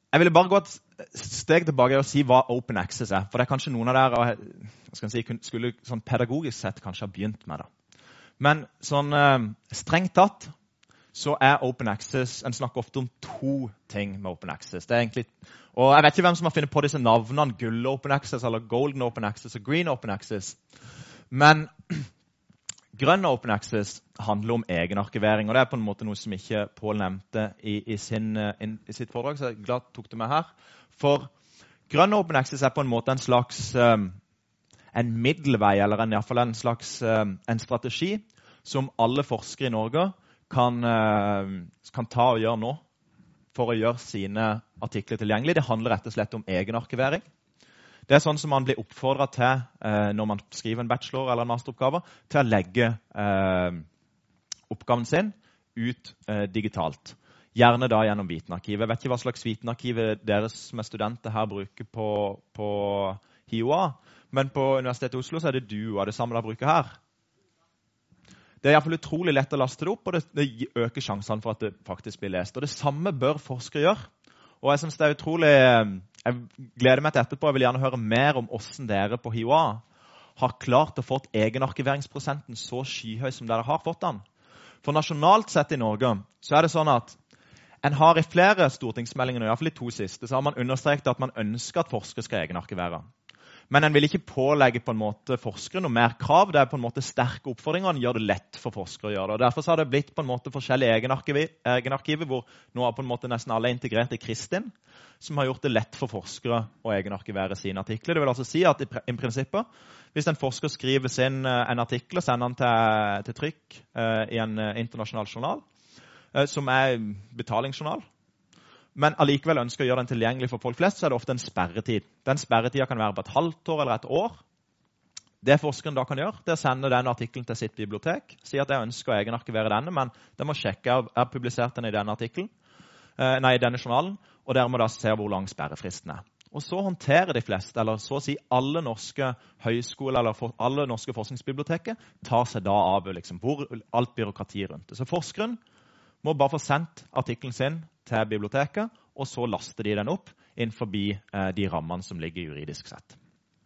jeg ville bare gå et steg tilbake og si hva Open Access er. For det er kanskje noen av dere skal si, skulle sånn pedagogisk sett kanskje ha begynt med det. Men sånn eh, strengt tatt så er Open Access, en snakker ofte om to ting med Open Access. Det er egentlig, og jeg vet ikke hvem som har funnet på disse navnene, Gull Open Access eller Golden Open Access og Green Open Access. Men grønn Open Access handler om egenarkivering, og det er på en måte noe som ikke Pål nevnte i, i, sin, in, i sitt foredrag, så jeg er glad tok det med her. For grønn Open Access er på en måte en slags um, en middelvei, eller en, i hvert fall en slags um, en strategi som alle forskere i Norge kan, uh, kan ta og gjøre nå for å gjøre sine artikler tilgjengelig. Det handler rett og slett om egenarkivering. Det er sånn som man blir oppfordret til eh, når man skriver en bachelor- eller en masteroppgave, til å legge eh, oppgaven sin ut eh, digitalt. Gjerne da gjennom Vitenarkivet. Jeg vet ikke hva slags Vitenarkivet dere som er studenter her bruker på, på H I O A, men på Universitetet i Oslo så er det D U A, det samme dere bruker her. Det er i hvert fall utrolig lett å laste det opp, og det, det øker sjansene for at det faktisk blir lest. Og det samme bør forskere gjøre. Og jeg synes det er utrolig, jeg gleder meg til etterpå, jeg vil gjerne høre mer om hvordan dere på H I O A har klart å få egenarkiveringsprosenten så skyhøy som dere har fått den. For nasjonalt sett i Norge så er det sånn at en har i flere stortingsmeldinger, i hvert fall i to siste, så har man understreket at man ønsker at forskere skal egenarkivere. Men en vil ikke pålegge på en måte forskere noe mer krav. Det er på en måte sterke oppfordringer, og en gjør det lett for forskere å gjøre det. Og derfor så har det blitt på en måte forskjellige egenarkiver, egenarkiver hvor nå har på en måte nesten alle integrert i Kristin, som har gjort det lett for forskere å egenarkivere sine artikler. Det vil altså si at i, i prinsippet, hvis en forsker skriver sin en artikkel og sender den til, til trykk eh, i en internasjonal journal, eh, som er betalingsjournal, men allikevel ønsker å gjøre den tilgjengelig for folk flest, så er det ofte en sperretid. Den sperretiden kan være på et halvt år eller et år. Det forskeren da kan gjøre, det er å sende den artikkelen til sitt bibliotek, si at jeg ønsker å egenarkivere denne, men de må sjekke om jeg har publisert den i denne artikkelen, eh, nei, i denne journalen, og dere må da se hvor lang sperrefristen er. Og så håndterer de fleste, eller så å si alle norske høyskoler eller for, alle norske forskningsbiblioteker tar seg da av liksom, hvor alt byråkrati rundt det. Så forskeren må bare få sendt artikkelen sin til biblioteket, og så laster de den opp innenfor eh, de rammene som ligger juridisk sett.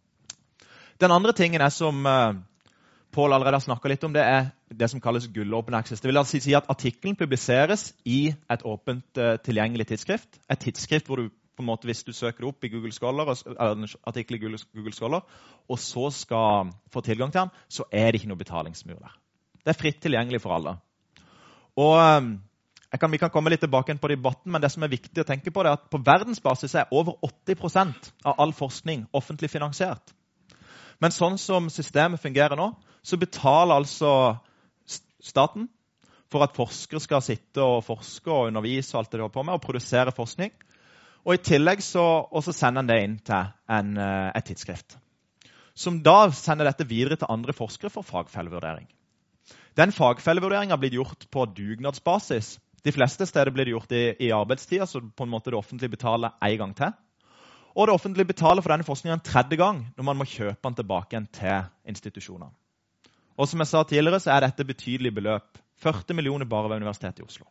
Den andre tingen er som eh, Pål allerede har snakket litt om, det er det som kalles Gull Open Access. Det vil altså si at artikkelen publiseres i et åpent eh, tilgjengelig tidsskrift. Et tidsskrift hvor du på en måte, hvis du søker opp i Google Scholar, eller en artikkel i Google, Google Scholar, og så skal få tilgang til den, så er det ikke noe betalingsmur der. Det er fritt tilgjengelig for alle. Og jeg kan, vi kan komme litt tilbake på debatten, men det som er viktig å tenke på, det er at på verdensbasis er over åtti prosent av all forskning offentlig finansiert. Men sånn som systemet fungerer nå, så betaler altså staten for at forskere skal sitte og forske og undervise og alt det de holder på med, og produsere forskning. Og i tillegg så også sender en det inn til en, et tidsskrift, som da sender dette videre til andre forskere for fagfellevurdering. Den fagfellevurderingen har blitt gjort på dugnadsbasis. De fleste steder blir det gjort i, i arbeidstida, så på en måte det offentlige betaler en gang til. Og det offentlige betaler for denne forskningen en tredje gang når man må kjøpe den tilbake igjen til institusjonene. Og som jeg sa tidligere, så er dette betydelige beløp. førti millioner bare ved Universitetet i Oslo.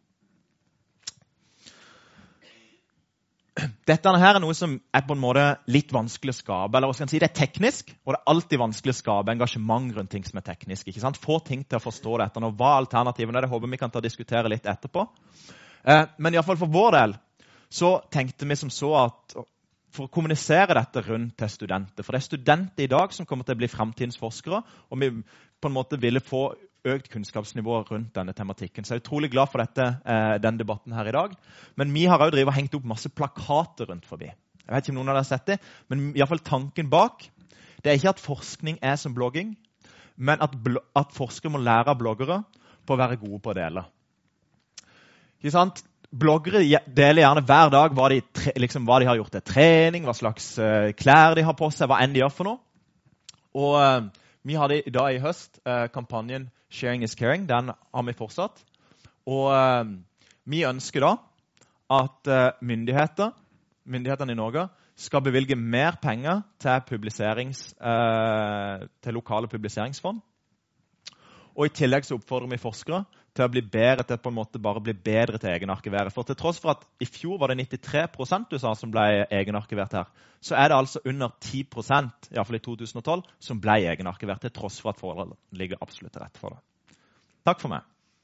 Dette her er noe som er på en måte litt vanskelig å skape, eller hva skal jeg si, det er teknisk, og det er alltid vanskelig å skape engasjement rundt ting som er teknisk, ikke sant? Få ting til å forstå dette, og hva alternativene er, det håper vi kan ta og diskutere litt etterpå. Eh, men i hvert fall for vår del, så tenkte vi som så at for å kommunisere dette rundt til studenter, for det er studenter i dag som kommer til å bli fremtidens forskere, og vi på en måte ville få økt kunnskapsnivå rundt denne tematikken. Så jeg er utrolig glad for dette, eh, den debatten her i dag. Men vi har også drevet og hengt opp masse plakater rundt forbi. Jeg vet ikke om noen av dere har sett det, men i hvert fall tanken bak, det er ikke at forskning er som blogging, men at, bl- at forskere må lære av bloggere på å være gode på å dele. Ikke sant? Bloggere deler gjerne hver dag hva de, tre, liksom, hva de har gjort til trening, hva slags uh, klær de har på seg, hva enn de gjør for noe. Og uh, vi hadde i dag i høst uh, kampanjen Sharing is Caring. Den har vi fortsatt. Og uh, vi ønsker da at uh, myndigheter, myndighetene i Norge skal bevilge mer penger til, publiserings, uh, til lokale publiseringsfond. Og i tillegg så oppfordrer vi forskere til å bli bedre til på en måte bare bli bedre til egenarkivere. For til tross for at i fjor var det nittitre prosent U S A som ble egenarkivert her, så er det altså under ti prosent, i hvert fall i to tusen og tolv, som ble egenarkivert til tross for at forholdene ligger absolutt til rette for det. Takk for meg.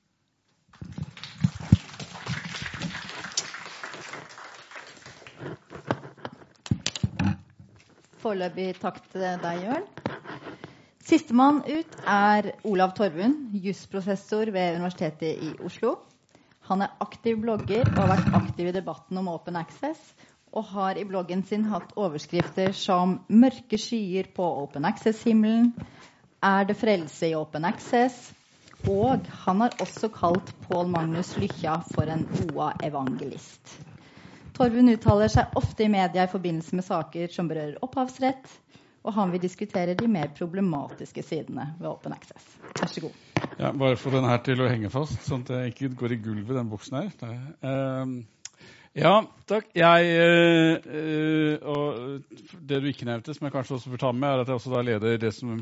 Foreløpig takk til deg, Jørn. Sistemann ut er Olav Torvund, jusprofessor ved Universitetet i Oslo. Han er aktiv blogger og har vært aktiv i debatten om Open Access, og har i bloggen sin hatt overskrifter som «Mørke skyer på Open Access-himmelen», «Er det frelse i Open Access?», og han har også kalt Pål Magnus Lykkja for en O A-evangelist. Torvund uttaler seg ofte i media i forbindelse med saker som berører opphavsrett, og han vil diskutere de mer problematiske sidene ved Open Access. Vær så god. Ja, bare få den her til å henge fast, sånn at jeg ikke går i gulvet, den boksen her. Uh, ja, takk. Jeg, uh, og det du ikke nevnte, som jeg kanskje også bør ta med, er at jeg også da leder det som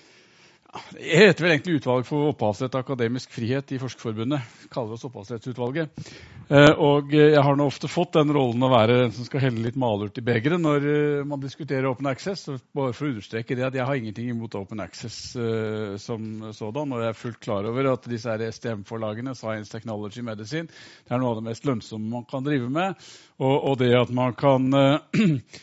jeg heter vel egentlig Utvalg for opphavsrett og akademisk frihet i Forskerforbundet. Kaller oss opphavsrettsutvalget. Eh, og jeg har nå ofte fått den rollen å være den som skal helle litt malurt i begeret når uh, man diskuterer Open Access. Og bare for å understreke det at jeg har ingenting imot Open Access uh, som sådan. Og jeg er fullt klar over at disse her S T M-forlagene, Science, Technology, Medicine, det er noe av det mest lønnsomme man kan drive med. Og, og det at man kan uh,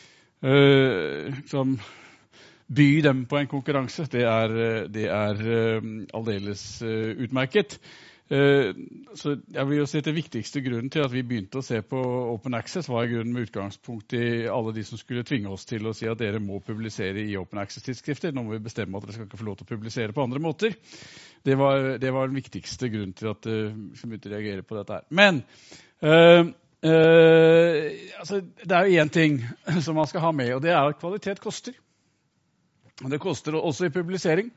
uh, som by dem på en konkurranse, det er, det er uh, aldeles uh, utmerket. Uh, så jeg vil jo si at det viktigste grunnen til at vi begynte å se på Open Access var i grunnen med utgangspunkt i alle de som skulle tvinge oss til å si at dere må publisere i Open Access-tidsskrifter. Nå må vi bestemme at dere skal ikke få lov til å publisere på andre måter. Det var, det var den viktigste grunnen til at uh, vi begynte å reagere på dette her. Men uh, uh, altså, det er jo en ting som man skal ha med, og det er at kvalitet koster. Det koster også i publisering.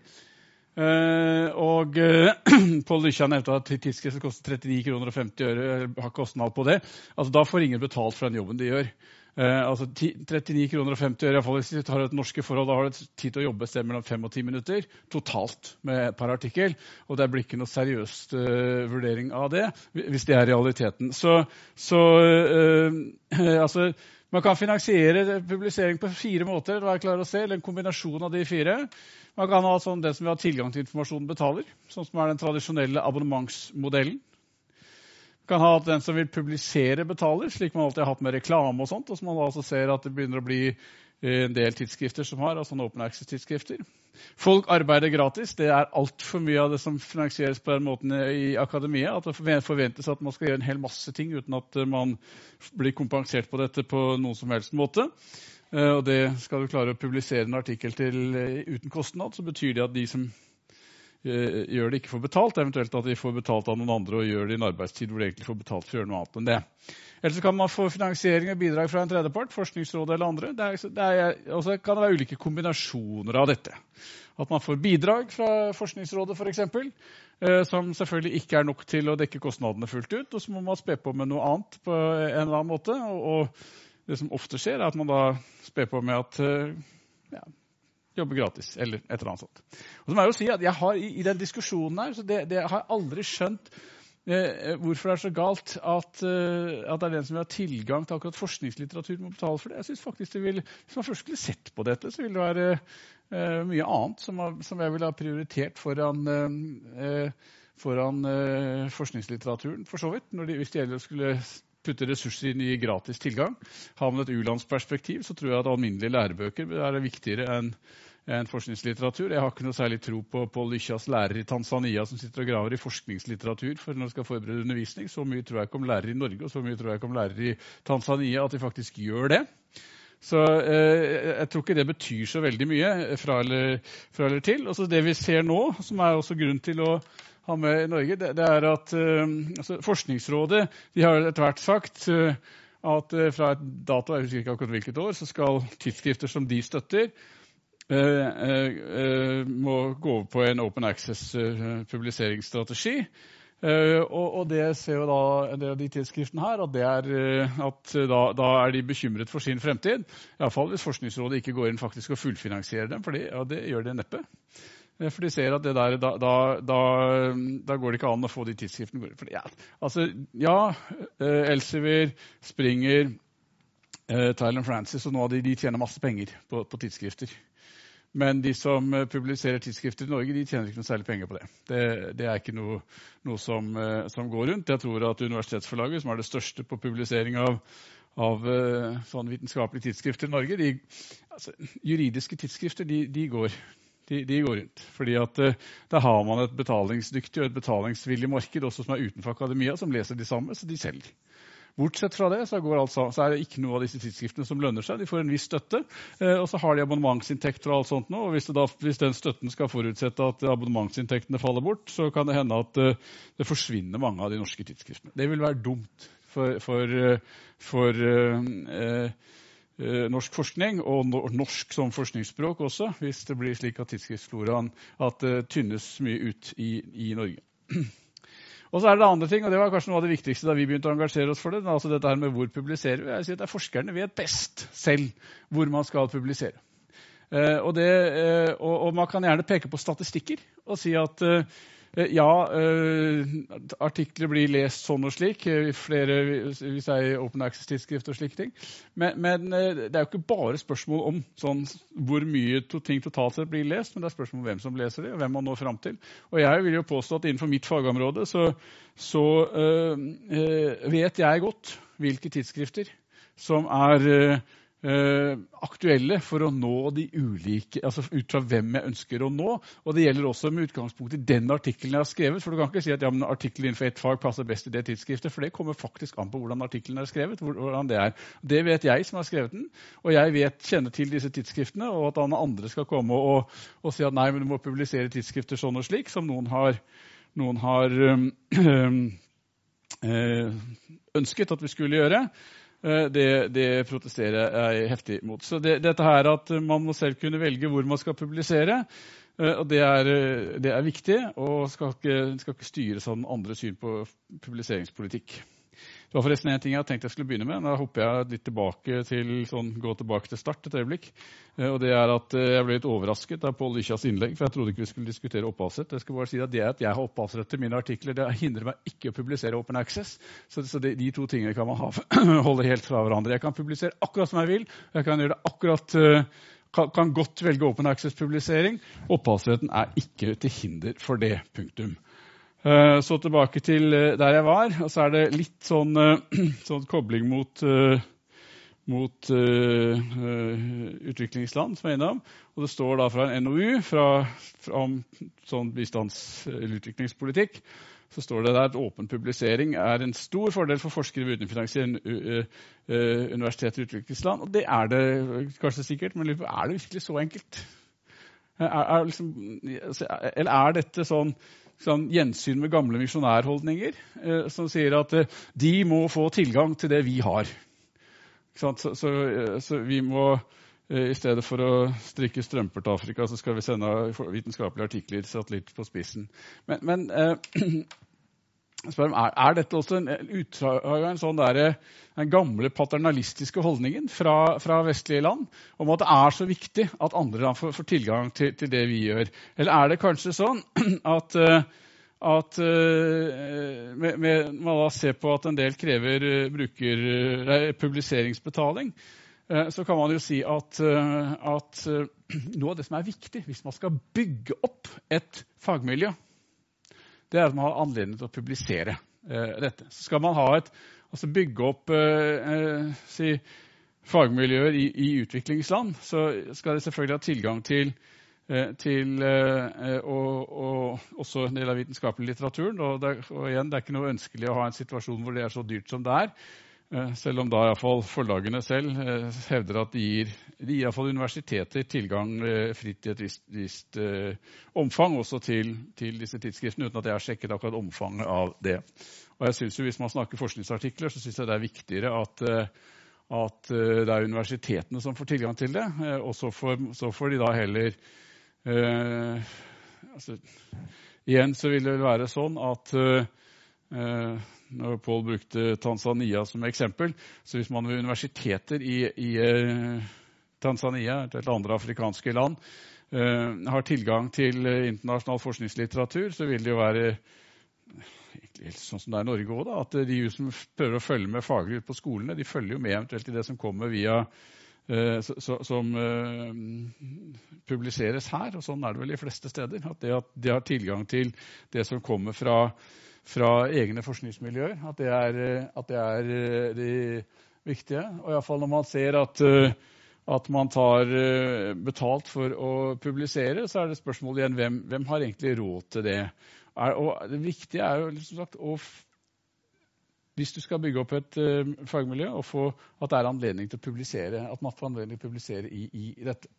Uh, og uh, Pål Lykkja nevnte at tidsskriftet koster trettini kroner og femti øre, har kostnad på det. Altså, da får ingen betalt for den jobben de gjør. Uh, altså, trettini kroner og femti øre, i hvert fall hvis du tar et norske forhold, da har du tid til å jobbe et sted mellom fem og ti minutter, totalt med per artikkel, og det blir ikke noe seriøst uh, vurdering av det, hvis det er realiteten. Så, så uh, uh, altså, man kan finansiere publisering på fire måter, det er klar å se, eller en kombinasjon av de fire. Man kan ha sånn det som vi har tilgang til informasjon betaler, sånn som er den tradisjonelle abonnementsmodellen. Man kan ha at den som vil publisere betaler, slik man alltid har hatt med reklame og sånt, og som man altså ser at det begynner å bli en del tidsskrifter som har, altså Open Access-tidsskrifter. Folk arbeider gratis. Det er alt for mye av det som finansieres på den måten i akademia, at det forventes at man skal gjøre en hel masse ting uten at man blir kompensert på dette på noen som helst måte. Og det skal du klare å publisere en artikkel til uten kostnad, så betyr det at de som gjør det ikke får betalt, eventuelt at de får betalt av noen andre og gjør det i en arbeidstid hvor de egentlig får betalt for å gjøre noe annet enn det. Ellers kan man få finansiering og bidrag fra en tredjepart, Forskningsrådet eller andre. Det er, det er, også kan det være ulike kombinasjoner av dette. At man får bidrag fra Forskningsrådet for eksempel, eh, som selvfølgelig ikke er nok til å dekke kostnadene fullt ut, og så må man spe på med noe annet på en eller annen måte. Og, og det som ofte skjer er at man da spe på med at eh, ja, jobber gratis, eller et eller annet sånt. Og så må jeg jo si at jeg har i, i den diskusjonen her, så det, det har jeg aldri skjønt Eh, hvorfor det er så galt at, uh, at det er den som vil ha tilgang til akkurat forskningslitteratur må betale for det. Jeg synes faktisk det vil, hvis man først skulle sett på dette, så vil det være uh, mye annet som, har, som jeg ville ha prioritert foran, uh, foran uh, forskningslitteraturen, for så vidt. Når de, hvis det gjelder skulle putte ressurser inn i gratis tilgang. Har man et u-landsperspektiv, så tror jeg at alminnelige lærebøker er viktigere enn en forskningslitteratur. Jeg har ikke noe særlig tro på Pål Lykkjas lærer i Tanzania som sitter og graver i forskningslitteratur for når de skal forberede undervisning. Så mye tror jeg ikke om lærere i Norge, og så mye tror jeg ikke om lærere i Tanzania at de faktisk gjør det. Så eh, jeg tror ikke det betyr så veldig mye fra eller, fra eller til. Og så det vi ser nå, som er også grunn til å ha med i Norge, det, det er at eh, altså Forskningsrådet de har etter hvert sagt eh, at eh, fra et dato, jeg husker ikke akkurat hvilket år, så skal tidsskrifter som de støtter, Uh, uh, uh, må gå over på en open access uh, publiseringsstrategi. Uh, og, og det ser jo da en del av de tidsskriftene her, at, det er, uh, at uh, da, da er de bekymret for sin fremtid. I hvert fall hvis Forskningsrådet ikke går inn faktisk og fullfinansierer dem, for det, ja, det gjør det neppe. For de ser at det der, da, da, da, da går det ikke an å få de tidsskriftene. For, ja, altså, ja Elsevier, Springer, eh, Tyler Francis og noen av de, de tjener masse penger på, på tidsskrifter. Men de som publiserer tidsskrifter i Norge, de tjener ikke noe særlig penger på det. Det, det er ikke noe, noe som, som går rundt. Jeg tror at Universitetsforlaget, som er det største på publisering av av uh, sånne vitenskapelige tidsskrifter i Norge, de, altså, juridiske tidsskrifter, de, de, går, de, de går rundt. Fordi at uh, der har man et betalingsdyktig og et betalingsvillig marked, også som er utenfor akademia, som leser de samme, så de selger. Bortsett fra det, så, går alt, så er det ikke noe av disse tidsskriftene som lønner seg. De får en viss støtte, uh, og så har de abonnementsinntekter og alt sånt nå. Og hvis, det da, hvis den støtten skal forutsette at abonnementsinntektene faller bort, så kan det hende at uh, det forsvinner mange av de norske tidsskriftene. Det vil være dumt. For, for, for uh, uh, norsk forskning, og norsk som forskningsspråk også, hvis det blir slik at tidsskriftsfloraen at det uh, tynnes mye ut i, i Norge. Og så er det andre ting, og det var kanskje noe av det viktigste da vi begynte å engasjere oss for det, altså dette her med hvor publiserer vi. Jeg sier at det er forskerne vet best selv hvor man skal publisere. Uh, og, det, uh, og, og man kan gjerne peke på statistikker og si at uh, Ja, uh, artikler blir lest sånn og slik, flere hvis det er open access-tidsskrift og slike ting. Men, men uh, det er jo ikke bare spørsmål om sånn, hvor mye to ting totalt sett blir lest, men det er spørsmål om hvem som leser det, og hvem man når frem til. Og jeg vil jo påstå at innenfor mitt fagområde så, så uh, uh, vet jeg godt hvilke tidsskrifter som er uh, Uh, aktuelle for å nå de ulike, altså ut fra hvem jeg ønsker å nå, og det gjelder også med utgangspunkt i den artikkelen jeg har skrevet, for du kan ikke si at ja, men artikkelen innenfor et fag passer best i det tidsskriftet, for det kommer faktisk an på hvordan artikkelen er skrevet, hvordan det er. Det vet jeg som har skrevet den, og jeg vet, kjenner til disse tidsskriftene, og at andre skal komme og, og si at nei, men du må publisere tidsskrifter sånn og slik, som noen har, noen har um, um, ønsket at vi skulle gjøre. Det, det protesterer jeg heftig mot. Så det, dette her at man må selv kunne velge hvor man skal publisere, og det er, det er viktig, og skal ikke, skal ikke styres av den andre syn på publiseringspolitikk. Det var forresten en ting jeg tenkte jeg skulle begynne med. Nå hopper jeg litt tilbake til, sånn, gå tilbake til start et øyeblikk. Og det er at jeg ble litt overrasket av Pål Lykkjas innlegg, for jeg trodde ikke vi skulle diskutere opphavsrett. Jeg skal bare si at det at jeg har opphavsrett til mine artikler, det hindrer meg ikke å publisere Open Access. Så, så det, de to tingene kan man ha, holde helt fra hverandre. Jeg kan publisere akkurat som jeg vil. Jeg kan gjøre det akkurat... Kan, kan godt velge Open Access-publisering. Opphavsretten er ikke til hinder for det, punktum. Så tilbake til der jeg var, og så er det litt sånn, sånn kobling mot, mot uh, utviklingsland som jeg er innom. Og det står da fra en N O U fra, fra, om sånn bistands- eller utviklingspolitikk. Så står det der at åpen publisering er en stor fordel for forskere ved utenfinansiering uh, uh, universiteter i utviklingsland. Og det er det kanskje sikkert, men er det virkelig så enkelt? Er, er liksom, eller er dette sånn sånn gjensyn med gamle misjonærholdninger, eh, som sier at eh, de må få tilgang til det vi har. Så, så, så vi må, eh, i stedet for å strikke strømper til Afrika, så skal vi sende vitenskapelige artikler satt litt på spissen. Men, men eh, spør, er, er dette også en utdrag av en sånn der, den gamle paternalistiske holdningen fra, fra vestlige land, om at det er så viktig at andre land får, får tilgang til, til det vi gjør? Eller er det kanskje sånn at, at med, med, man da ser på at en del krever bruker nei, publiseringsbetaling, så kan man jo si at, at noe av det som er viktig hvis man skal bygge opp et fagmiljø, det er at man har anledning til å publisere eh, dette. Så skal man ha et, altså bygge opp eh, si, fagmiljøer i, i utviklingsland, så skal det selvfølgelig ha tilgang til, eh, til eh, og, og også en del av vitenskapelig litteraturen. Og, det, og igjen, det er ikke noe ønskelig å ha en situasjon hvor det er så dyrt som det er. Eh, selv om da i hvert fall forlagene selv eh, hevder at de gir, de gir i hvert fall universiteter tilgang eh, fritt i et visst, visst eh, omfang også til, til disse tidsskriftene, uten at jeg har sjekket akkurat omfanget av det. Og jeg synes jo, hvis man snakker forskningsartikler, så synes jeg det er viktigere at, eh, at eh, det er universitetene som får tilgang til det, eh, og så får, så får de da heller eh, altså, igjen så vil det være sånn at eh, når Pål brukte Tanzania som eksempel, så hvis man ved universiteter i, i Tanzania eller andre afrikanske land uh, har tilgang til uh, internasjonal forskningslitteratur, så vil det jo være egentlig sånn som det er i Norge også, da, at de som prøver å følge med faglig ut på skolene, de følger jo med eventuelt i det som kommer via uh, så, så, som uh, publiseres her, og sånn er det vel i fleste steder, at det at de har tilgang til det som kommer fra, fra egne forskningsmiljøer, at det er, at det er uh, de viktige. Og i hvert fall når man ser at, uh, at man tar uh, betalt for å publisere, så er det spørsmålet igjen, hvem, hvem har egentlig råd til det? Er, og det viktige er jo, som sagt, å, hvis du skal bygge opp et uh, fagmiljø, og få at det er anledning til å publisere, at man får anledning til å publisere i, i, i dette.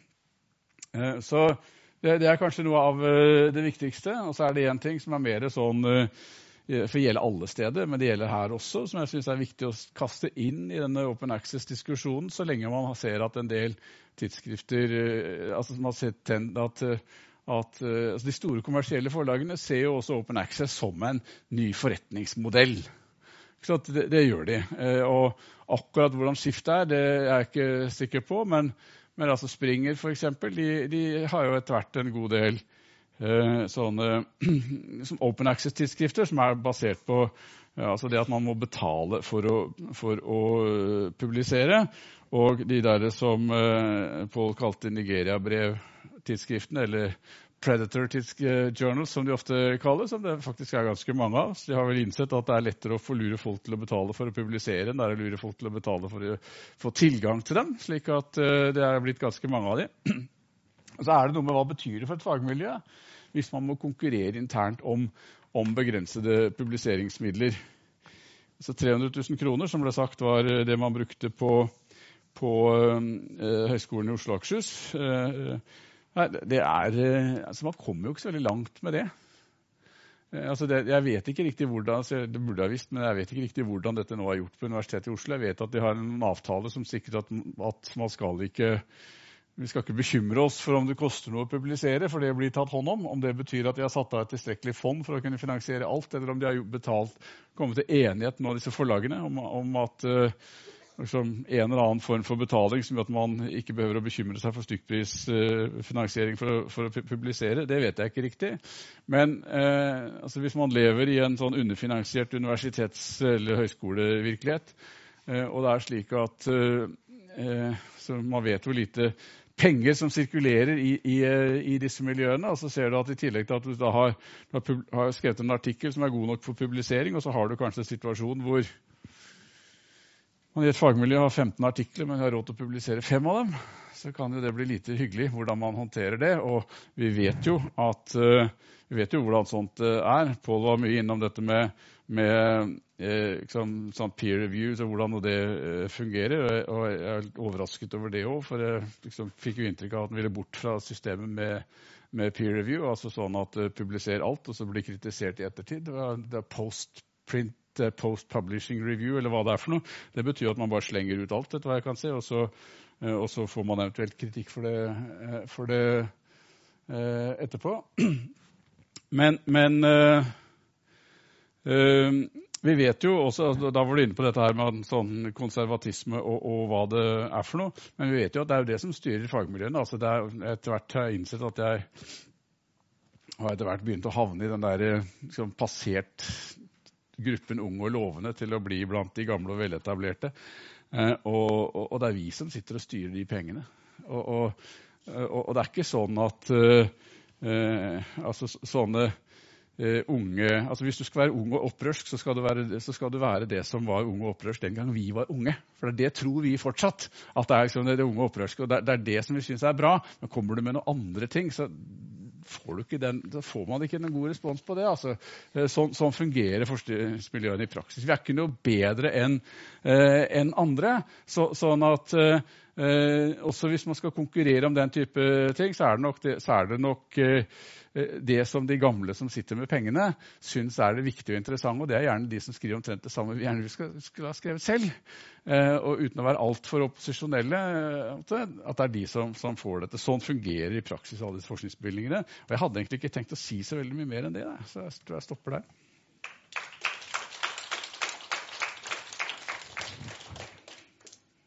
uh, så det, det er kanskje noe av uh, det viktigste, og så er det en ting som er mer sånn, uh, for det gjelder alle steder, men det gjelder her også, som jeg synes er viktig å kaste inn i denne open access-diskusjonen, så lenge man ser at en del tidsskrifter, uh, altså man ser at uh, at uh, altså de store kommersielle forlagene ser jo også Open Access som en ny forretningsmodell. Så det, det gjør de. Uh, og akkurat hvordan skiftet er, det er jeg ikke sikker på, men, men altså Springer for eksempel, de, de har jo etter hvert en god del uh, sånne som Open Access-tidsskrifter som er basert på uh, altså det at man må betale for å, for å uh, publisere, og de der som uh, Paul kalte Nigeria-brev tidsskriften, eller Predator Journals, som de ofte kaller, som det faktisk er ganske mange av. Så de har vel innsett at det er lettere å få lure folk til å betale for å publisere, enn det er å lure folk til å betale for å få tilgang til dem, slik at uh, det er blitt ganske mange av dem. Og så er det noe med hva betyr det for et fagmiljø, hvis man må konkurrere internt om, om begrensede publiseringsmidler. Så tre hundre tusen kroner, som ble sagt, var det man brukte på, på uh, Høgskolen i Oslo og Akershus. Uh, Det er, altså man kommer jo ikke så veldig langt med det. Altså det jeg vet ikke riktig hvordan, det burde jeg visst, men jeg vet ikke riktig hvordan dette nå er gjort på Universitetet i Oslo. Jeg vet at de har en avtale som sikrer at, at man skal ikke, vi skal ikke bekymre oss for om det koster noe å publisere, for det blir tatt hånd om. Om det betyr at de har satt av et tilstrekkelig fond for å kunne finansiere alt, eller om de har betalt, kommet til enighet med disse forlagene om, om at liksom en eller annen form for betaling som gjør at man ikke behøver å bekymre seg for stykkprisfinansiering for, for å publisere. Det vet jeg ikke riktig. Men eh, altså hvis man lever i en sånn underfinansiert universitets- eller høyskolevirkelighet, eh, og det er slik at eh, så man vet hvor lite penger som sirkulerer i, i, i disse miljøene, og så ser du at i tillegg til at du da har, du har, har skrevet en artikkel som er god nok for publisering, og så har du kanskje en situasjon hvor man i et fagmiljø har femten artikler, men har råd til å publisere fem av dem, så kan jo det bli lite hyggelig hvordan man håndterer det. Og vi vet jo, at, uh, vi vet jo hvordan sånt uh, er. Paul var mye innom dette med, med uh, liksom, sånn peer reviews og hvordan det uh, fungerer. Og jeg er overrasket over det også, for jeg liksom, fikk jo inntrykk av at han ville bort fra systemet med, med peer review, altså sånn at uh, publiser alt, og så blir kritisert i ettertid. Det er, det er post-print, post-publishing review, eller hva det er for noe. Det betyr at man bare slenger ut alt, etter hva jeg kan se, og så, og så får man eventuelt kritikk for det, for det eh, etterpå. Men, men eh, eh, vi vet jo også, da var du inne på dette her med sånn konservatisme og, og hva det er for noe, men vi vet jo at det er jo det som styrer fagmiljøene. Altså det er, etter hvert har jeg innsett at jeg har etter hvert begynt å havne i den der liksom, passert gruppen unge og lovende til å bli blant de gamle og veletablerte. Eh, og, og, og det er vi som sitter og styrer de pengene. Og, og, og, og det er ikke sånn at uh, uh, altså, sånne uh, unge altså Hvis du skal være ung og opprørsk, så skal, du være, så skal du være det som var unge og opprørsk den gang vi var unge. For det, det tror vi fortsatt. At det er liksom, det, det unge og opprørske. Og det, det er det som vi synes er bra. Men kommer du med noen andre ting, så får, du ikke den, da får man ikke en god respons på det. Altså. Sånn, sånn fungerer forskningsmiljøene i praksis. Vi er ikke noe bedre enn eh, enn andre. Så, sånn at eh, også hvis man skal konkurrere om den type ting, så er det nok det, så er det, nok, eh, det som de gamle som sitter med pengene, syns er det viktige og interessante. Og det er gjerne de som skriver omtrent det samme vi gjerne skulle, skulle ha skrevet selv. Eh, og uten å være alt for opposisjonelle, at det er de som, som får dette. Sånn fungerer i praksis alle disse forskningsbevilgningene. Og jeg hadde egentlig ikke tenkt å si så veldig mye mer enn det, så jeg tror jeg stopper der.